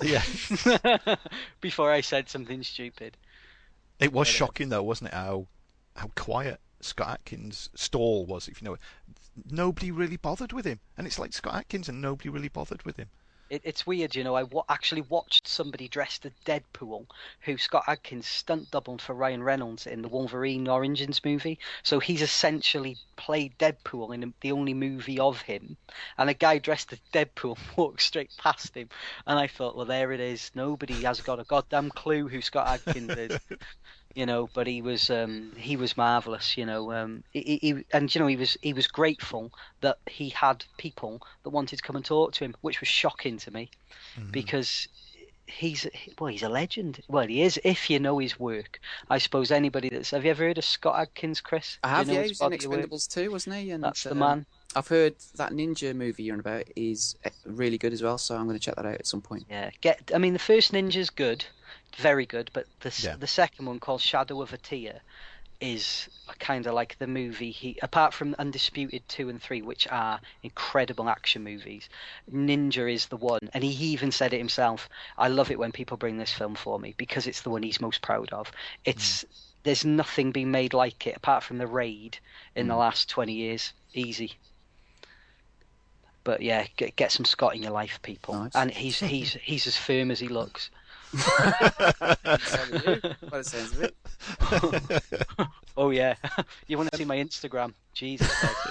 Yeah. Before I said something stupid. It was But, uh, shocking though, wasn't it? How how quiet Scott Atkins' stall was. If you know it, nobody really bothered with him, and it's like Scott Atkins, and nobody really bothered with him. It, it's weird, you know. I w- actually watched somebody dressed as Deadpool, who Scott Adkins stunt doubled for Ryan Reynolds in the Wolverine Origins movie. So he's essentially played Deadpool in the only movie of him. And a guy dressed as Deadpool walked straight past him. And I thought, well, there it is. Nobody has got a goddamn clue who Scott Adkins is. You know, but he was um, he was marvelous. You know, um, he, he, and you know he was he was grateful that he had people that wanted to come and talk to him, which was shocking to me, Mm-hmm. because he's well, he's a legend. Well, he is if you know his work. I suppose anybody that's have you ever heard of Scott Adkins, Chris? I Do have, you know yeah. He his was in body of work? Expendables too, wasn't he? And That's the um, man. I've heard that Ninja movie you're on about is really good as well, so I'm going to check that out at some point. Yeah, get. I mean, the first Ninja's good, very good, but the s Yeah. the second one called Shadow of a Tear is kind of like the movie he, apart from Undisputed two and three, which are incredible action movies, Ninja is the one, and he even said it himself. I love it when people bring this film for me because it's the one he's most proud of. It's there's nothing been made like it apart from The Raid in the last twenty years. Easy. But yeah, get, get some Scott in your life, people. Nice. And he's he's he's as firm as he looks. By the sounds of it. Oh yeah, you want to see my Instagram? Jesus.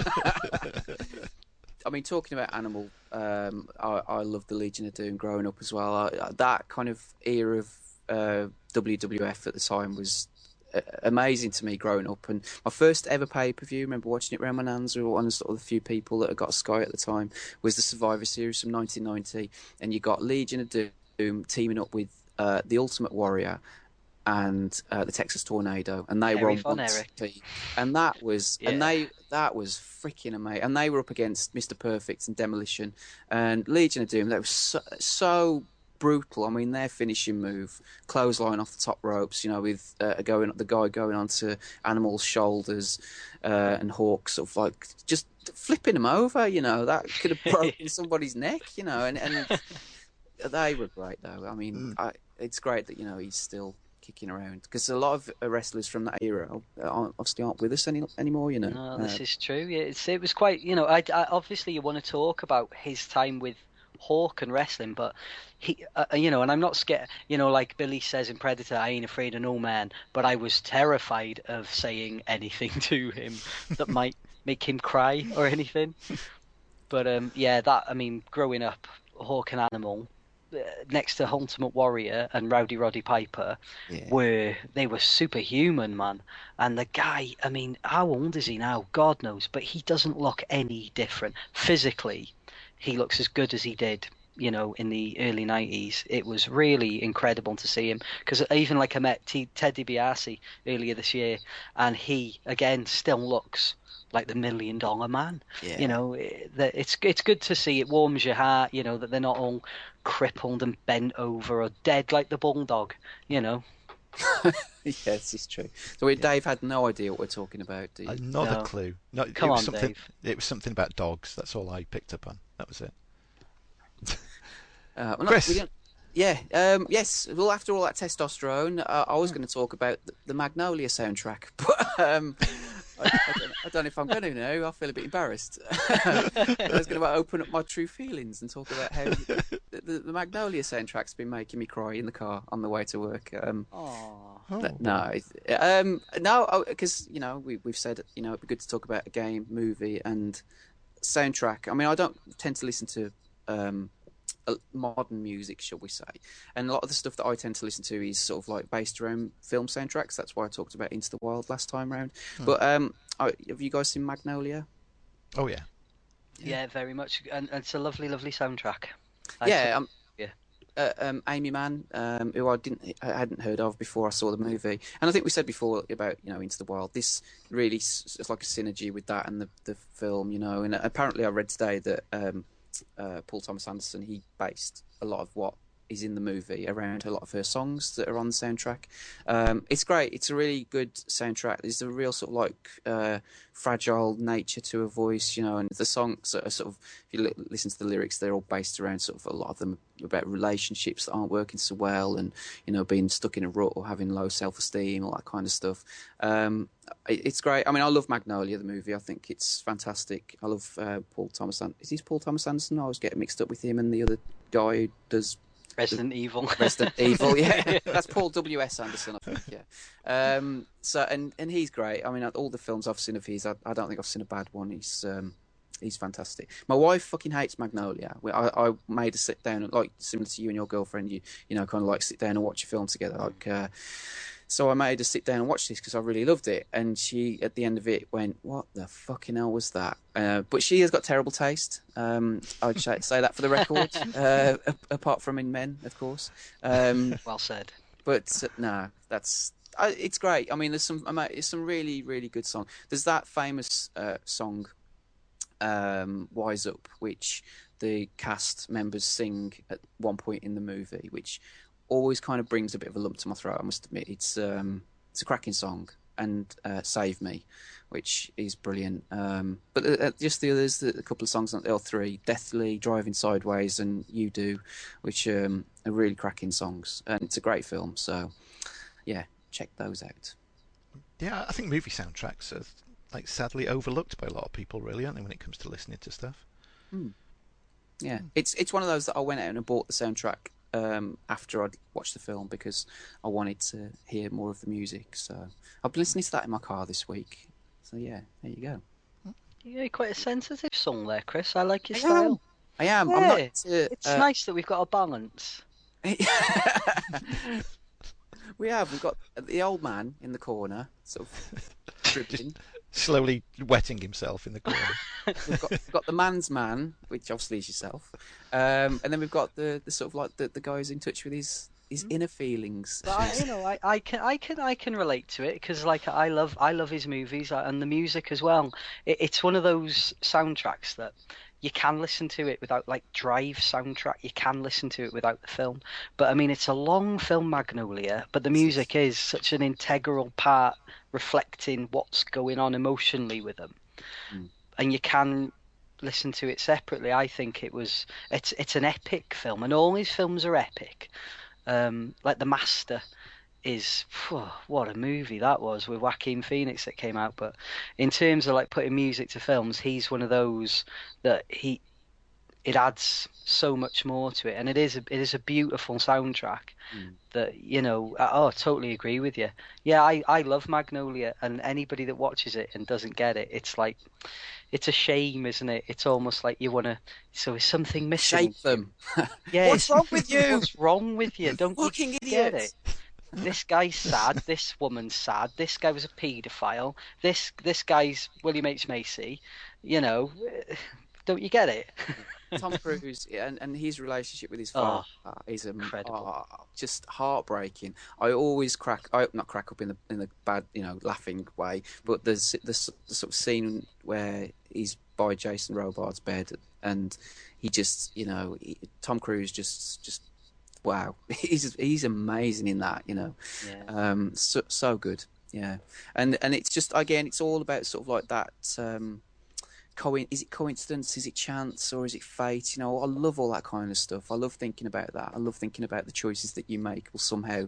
I mean, talking about Animal, um, I, I loved the Legion of Doom growing up as well. I, that kind of era of uh, W W F at the time was uh, amazing to me growing up. And my first ever pay-per-view, remember watching it around my nan's, or one of sort of the few people that had got Sky at the time, was the Survivor Series from nineteen ninety. And you got Legion of Doom teaming up with uh, the Ultimate Warrior and uh, the Texas Tornado, and they Terry were on Von one Erich. team. And that was, Yeah. and they that was freaking amazing. And they were up against Mister Perfect and Demolition and Legion of Doom. That was so, so brutal. I mean, their finishing move, clothesline off the top ropes, you know, with uh, going the guy going onto Animal's shoulders, uh, and Hawk sort of like just flipping him over. You know, that could have broken somebody's neck. You know, and and they were great though. I mean, I, it's great that you know he's still kicking around, because a lot of wrestlers from that era aren't, obviously aren't with us any, anymore. You know, No, this Uh, is true. Yeah, it's, it was quite. You know, I, I obviously you want to talk about his time with Hawk and wrestling, but he, uh, you know, and I'm not scared. You know, like Billy says in Predator, I ain't afraid of no man, but I was terrified of saying anything to him that might make him cry or anything. But um, yeah, that I mean, growing up, Hawk and Animal, uh, next to Ultimate Warrior and Rowdy Roddy Piper, yeah. were they were superhuman, man. And the guy, I mean, how old is he now? God knows, but he doesn't look any different physically. He looks as good as he did, you know, in the early nineties. It was really incredible to see him, because even like I met T- Ted DiBiase earlier this year, and he again still looks like the million dollar man. Yeah. You know, it- that it's it's good to see. It warms your heart, you know, that they're not all crippled and bent over or dead like the bulldog, you know. Yes, it's true. So we, Dave had no idea what we're talking about, do you? Uh, not No. a clue. No, Come it was on, something, Dave. It was something about dogs. That's all I picked up on. That was it. Uh, well, no, Chris. we don't- yeah, um, yes. Well, after all that testosterone, uh, I was going to talk about the, the Magnolia soundtrack, but um, I, I, don't, I don't know if I'm going to now. I feel a bit embarrassed. I was going to open up my true feelings and talk about how the, the, the Magnolia soundtrack's been making me cry in the car on the way to work. Um, Oh, Oh. No, it's- um, no, because you know we we've said you know it'd be good to talk about a game, movie, and soundtrack. I mean, I don't tend to listen to um, uh, modern music, shall we say? And a lot of the stuff that I tend to listen to is sort of like based around film soundtracks. That's why I talked about Into the Wild last time round. Hmm. But um, I, have you guys seen Magnolia? Oh yeah. yeah, very much. And, and it's a lovely, lovely soundtrack. I yeah, thought- um, yeah. uh, um, Amy Mann, um, who I didn't, I hadn't heard of before I saw the movie, and I think we said before about you know Into the Wild. This really s- it's like a synergy with that and the the film, you know. And apparently, I read today that um, uh, Paul Thomas Anderson he based a lot of what is in the movie around a lot of her songs that are on the soundtrack. Um, it's great. It's a really good soundtrack. There's a real sort of like uh, fragile nature to her voice, you know, and the songs are sort of, if you li- listen to the lyrics, they're all based around sort of a lot of them about relationships that aren't working so well, and, you know, being stuck in a rut or having low self-esteem, all that kind of stuff. Um, it, it's great. I mean, I love Magnolia, the movie. I think it's fantastic. I love uh, Paul Thomas Anderson. Is he Paul Thomas Anderson? I always get mixed up with him and the other guy who does Resident Evil. Resident Evil, yeah. That's Paul W S Anderson, I think, yeah. Um, so and and he's great. I mean, all the films I've seen of his, I, I don't think I've seen a bad one. He's um, he's fantastic. My wife fucking hates Magnolia. I, I made her sit down, like similar to you and your girlfriend, you you know, kind of like sit down and watch a film together. Like, uh, so I made her sit down and watch this because I really loved it. And she, at the end of it, went, "What the fucking hell was that?" Uh, but she has got terrible taste. Um, I'd say that for the record. uh, apart from in men, of course. Um, Well said. But uh, no, that's uh, it's great. I mean, there's some there's some really really good songs. There's that famous uh, song, um, "Wise Up," which the cast members sing at one point in the movie, which always kind of brings a bit of a lump to my throat. I must admit, it's um, it's a cracking song, and uh, "Save Me," which is brilliant. Um, but uh, just the others, the, a couple of songs on L three, "Deathly," "Driving Sideways," and "You Do," which um, are really cracking songs, and it's a great film. So, yeah, check those out. Yeah, I think movie soundtracks are like sadly overlooked by a lot of people, really, aren't they, when it comes to listening to stuff? Hmm. Yeah, it's it's one of those that I went out and bought the soundtrack um, after I'd watched the film because I wanted to hear more of the music. So I've been listening to that in my car this week. So yeah, there you go. You're quite a sensitive song there, Chris. I like your I style. am. I am. Yeah, I'm not. Uh, it's uh, nice that we've got a balance. We have. We've got the old man in the corner, sort of dribbling. Slowly wetting himself in the corner. We've got, we've got the man's man, which obviously is yourself, um, and then we've got the, the sort of like the, the guy who's in touch with his, his inner feelings. But I, you know, I, I can I can I can relate to it because like I love I love his movies and the music as well. It, it's one of those soundtracks that you can listen to it without, like Drive soundtrack. You can listen to it without the film. But I mean, it's a long film, Magnolia, but the music is such an integral part, reflecting what's going on emotionally with them. Mm. And you can listen to it separately. I think it was it's it's an epic film, and all his films are epic. Um, like The Master is phew, what a movie that was with Joaquin Phoenix that came out. But in terms of like putting music to films, he's one of those that he it adds so much more to it, and it is a, it is a beautiful soundtrack. Mm. That, you know, oh, I totally agree with you. Yeah, I, I love Magnolia, and anybody that watches it and doesn't get it, it's like, it's a shame, isn't it? It's almost like you want to, so is something missing? Shape them. Yeah, what's wrong with you? What's wrong with you? Don't fucking you idiot. Get it? This guy's sad. This woman's sad. This guy was a paedophile. This this guy's William H Macy. You know, don't you get it? Tom Cruise and, and his relationship with his father oh, is incredible, oh, just heartbreaking. I always crack, I not crack up in the in the bad, you know, laughing way, but there's the, the sort of scene where he's by Jason Robards' bed and he just, you know, he, Tom Cruise just just. Wow, he's he's amazing in that, you know, yeah. um, so so good, yeah, and and it's just again, it's all about sort of like that. Um, co- is it coincidence? Is it chance? Or is it fate? You know, I love all that kind of stuff. I love thinking about that. I love thinking about the choices that you make will somehow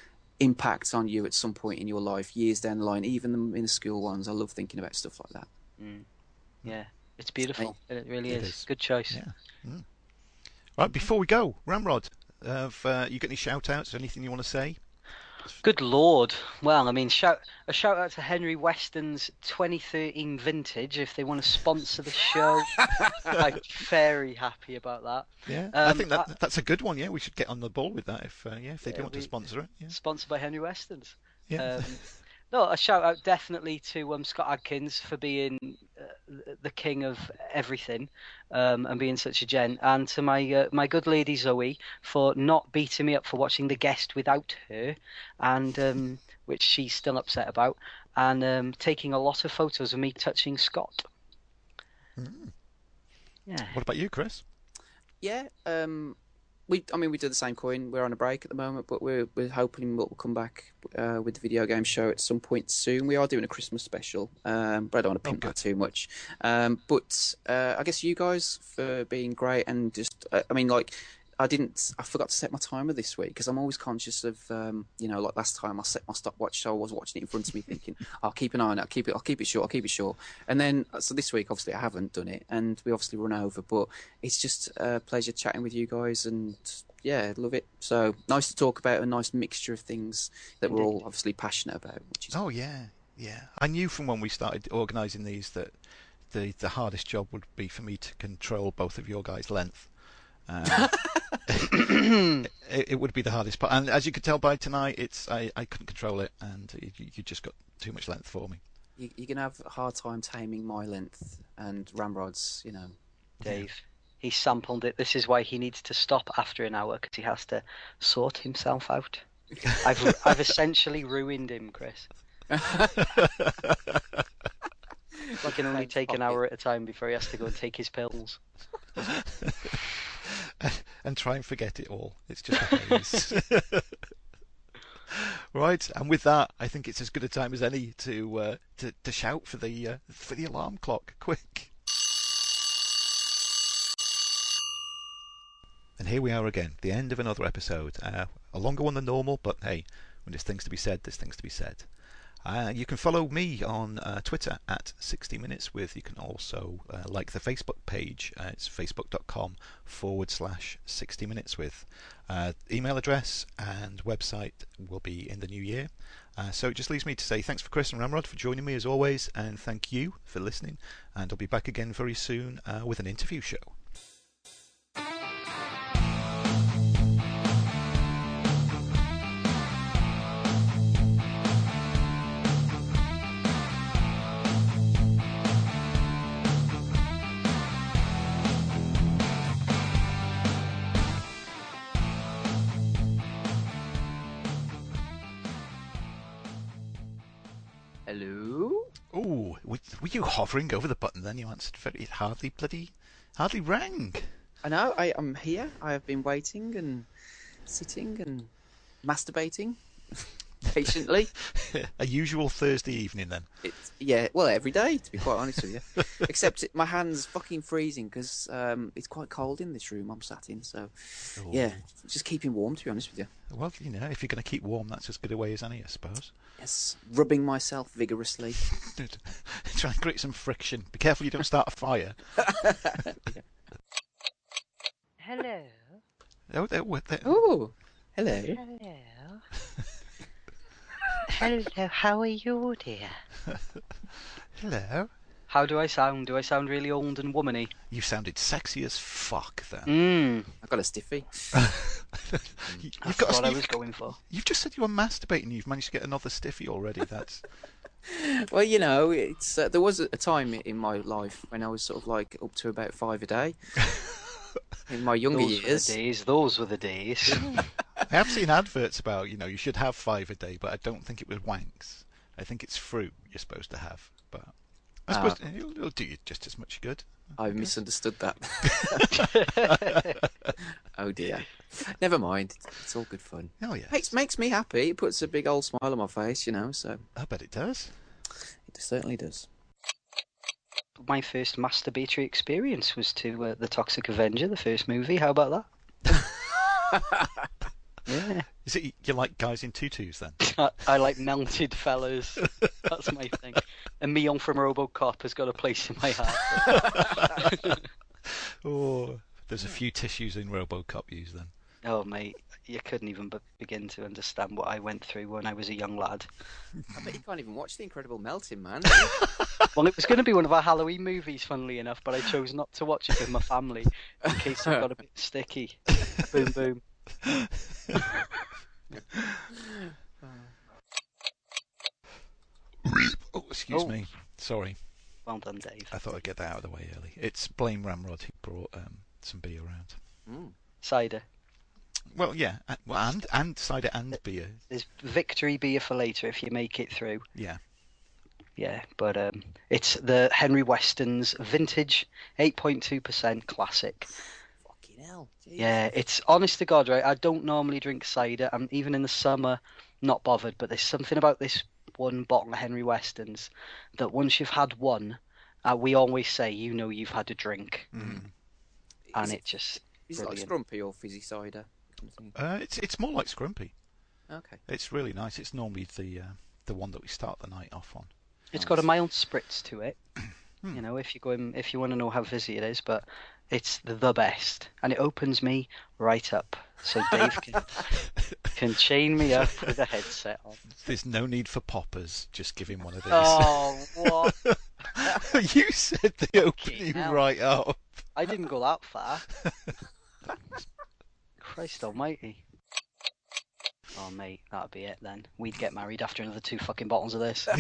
impact on you at some point in your life, years down the line, even in the school ones. I love thinking about stuff like that. Mm. Yeah, it's beautiful. It, it really it is. is. Good choice. Yeah. Mm. Right, before we go, Ramrod. Have uh, you got any shout-outs or anything you want to say? Good Lord. Well, I mean, shout a shout-out to Henry Weston's twenty thirteen vintage if they want to sponsor the show. I'm very happy about that. Yeah, um, I think that I, that's a good one. Yeah, we should get on the ball with that if uh, yeah if they yeah, do want to sponsor it. Yeah. Sponsored by Henry Weston's. Yeah. Um, no, a shout-out definitely to um, Scott Adkins for being uh, the king of everything um, and being such a gent, and to my uh, my good lady Zoe for not beating me up for watching The Guest without her, and um, which she's still upset about, and um, taking a lot of photos of me touching Scott. Mm. Yeah. What about you, Chris? Yeah. Um, we, I mean, we do the same coin. We're on a break at the moment, but we're we're hoping we'll come back uh, with the video game show at some point soon. We are doing a Christmas special, um, but I don't want to pimp Oh, that too much. Um, but uh, I guess you guys for being great and just, uh, I mean, like. I didn't. I forgot to set my timer this week because I'm always conscious of, um, you know, like last time I set my stopwatch, so I was watching it in front of me, thinking, "I'll keep an eye on it. I'll keep it. I'll keep it short. I'll keep it short." And then, so this week, obviously, I haven't done it, and we obviously run over. But it's just a pleasure chatting with you guys, and yeah, love it. So nice to talk about a nice mixture of things that we're all obviously passionate about. Which is Oh yeah, yeah. I knew from when we started organising these that the the hardest job would be for me to control both of your guys' length. Um, it, it would be the hardest part, and as you could tell by tonight, it's I, I couldn't control it, and you, you just got too much length for me. you, you're gonna have a hard time taming my length and Ramrod's. You know, Dave. He sampled it. This is why he needs to stop after an hour because he has to sort himself out. I've I've essentially ruined him, Chris. He can only take an hour at a time before he has to go and take his pills. And try and forget it all. It's just a haze. Right, and with that, I think it's as good a time as any to uh, to, to shout for the uh, for the alarm clock. Quick! And here we are again, the end of another episode. Uh, a longer one than normal, but hey, when there's things to be said, there's things to be said. Uh, you can follow me on uh, Twitter at sixty minutes with. You can also uh, like the Facebook page. Uh, it's facebook.com forward slash 60 minutes with. Uh, email address and website will be in the new year. Uh, so it just leaves me to say thanks for Chris and Ramrod for joining me as always, and thank you for listening. And I'll be back again very soon uh, with an interview show. hello. Oh, were you hovering over the button then? You answered very. It hardly bloody, hardly rang. I know. I am here. I have been waiting and sitting and masturbating patiently. A usual Thursday evening then. It's, yeah, well, every day, to be quite honest with you. Except it, my hand's fucking freezing because um, it's quite cold in this room I'm sat in. So, Oh. yeah, just keeping warm, to be honest with you. Well, you know, if you're going to keep warm, that's as good a way as any, I suppose. Yes, rubbing myself vigorously. Try and create some friction. Be careful you don't start a fire. Hello. Oh, there, what- there. Oh, hello. Hello. Hello, how are you, dear? Hello. How do I sound? Do I sound really old and womany? You sounded sexy as fuck then. Mmm. I got a stiffy. You- That's You've got. what A, I you've, was going for. you've just said you were masturbating. You've managed to get another stiffy already. That's. Well, you know, it's uh, there was a time in my life when I was sort of like up to about five a day. In my younger Those were years. the days. Those were the days. I have seen adverts about, you know, you should have five a day, but I don't think it was wanks. I think it's fruit you're supposed to have. But I suppose Ah. it'll, it'll do you just as much good. I misunderstood that. Oh dear. Never mind. It's all good fun. Oh yeah, Makes makes me happy. It puts a big old smile on my face, you know. So I bet it does. it certainly does. My first masturbatory experience was to uh, The Toxic Avenger, the first movie. How about that? Yeah. Is it you like guys in tutus then? I, I like melted fellas. That's my thing. And Mion from RoboCop has got a place in my heart. Oh, there's a few tissues in RoboCop used then. Oh, mate, you couldn't even be- begin to understand what I went through when I was a young lad. I bet you can't even watch The Incredible Melting, man. Well, it was going to be one of our Halloween movies, funnily enough, but I chose not to watch it with my family in case it got a bit sticky. Boom, boom. Oh, excuse Oh. me. Sorry. Well done, Dave. I thought I'd get that out of the way early. It's Blame Ramrod who brought um, some beer around. Mm. Cider. Well, yeah, and, well, and and cider and beer. There's victory beer for later if you make it through. Yeah. Yeah, but um, it's the Henry Weston's vintage eight point two percent classic. Fucking hell. Jeez. Yeah, it's honest to God, right? I don't normally drink cider. I'm even in the summer not bothered, but there's something about this one bottle of Henry Weston's that once you've had one, uh, we always say, you know, you've had a drink, Mm. and Is it just Is it like brilliant. scrumpy or fizzy cider? Kind of thing? Uh, it's it's more like Scrumpy. Okay. It's really nice. It's normally the uh, the one that we start the night off on. It's Nice. got a mild spritz to it. Hmm. You know, if you go in, if you want to know how fizzy it is, but it's the, the best, and it opens me right up, so Dave can can chain me up with a headset on. There's no need for poppers. Just give him one of these. Oh, what? You said they open Fucking you hell. right up. I didn't go that far. Christ almighty. Oh, mate, that'd be it then. We'd get married after another two fucking bottles of this.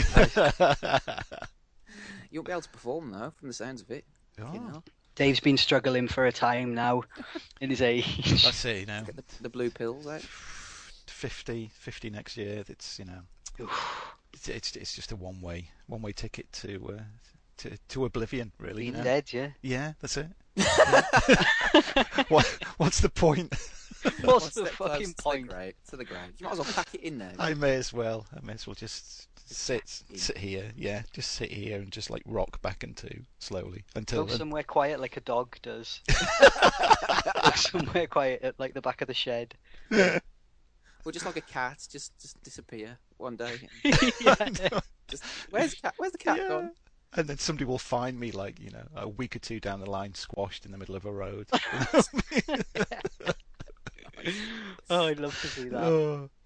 You won't be able to perform though, from the sounds of it. Oh, You know, Dave's been struggling for a time now in his age. that's it. You know, get the, the blue pills out. fifty, fifty next year. It's you know, it's it's, it's just a one way one way ticket to uh, to to oblivion. Really. you Being know? dead, yeah. Yeah, that's it. Yeah. what what's the point? What's One the step closer fucking to the point? grave- To the grave. You might as well pack it in there. I may as well. I may as well just sit sit here. Yeah, just sit here and just like rock back and two slowly until Go then. somewhere quiet like a dog does. Go somewhere quiet at like the back of the shed. Or just like a cat, just just disappear one day. Yeah. Just where's the cat? Where's the cat Yeah. gone? And then somebody will find me, like, you know, a week or two down the line, squashed in the middle of a road. Oh, I'd love to see that. Oh.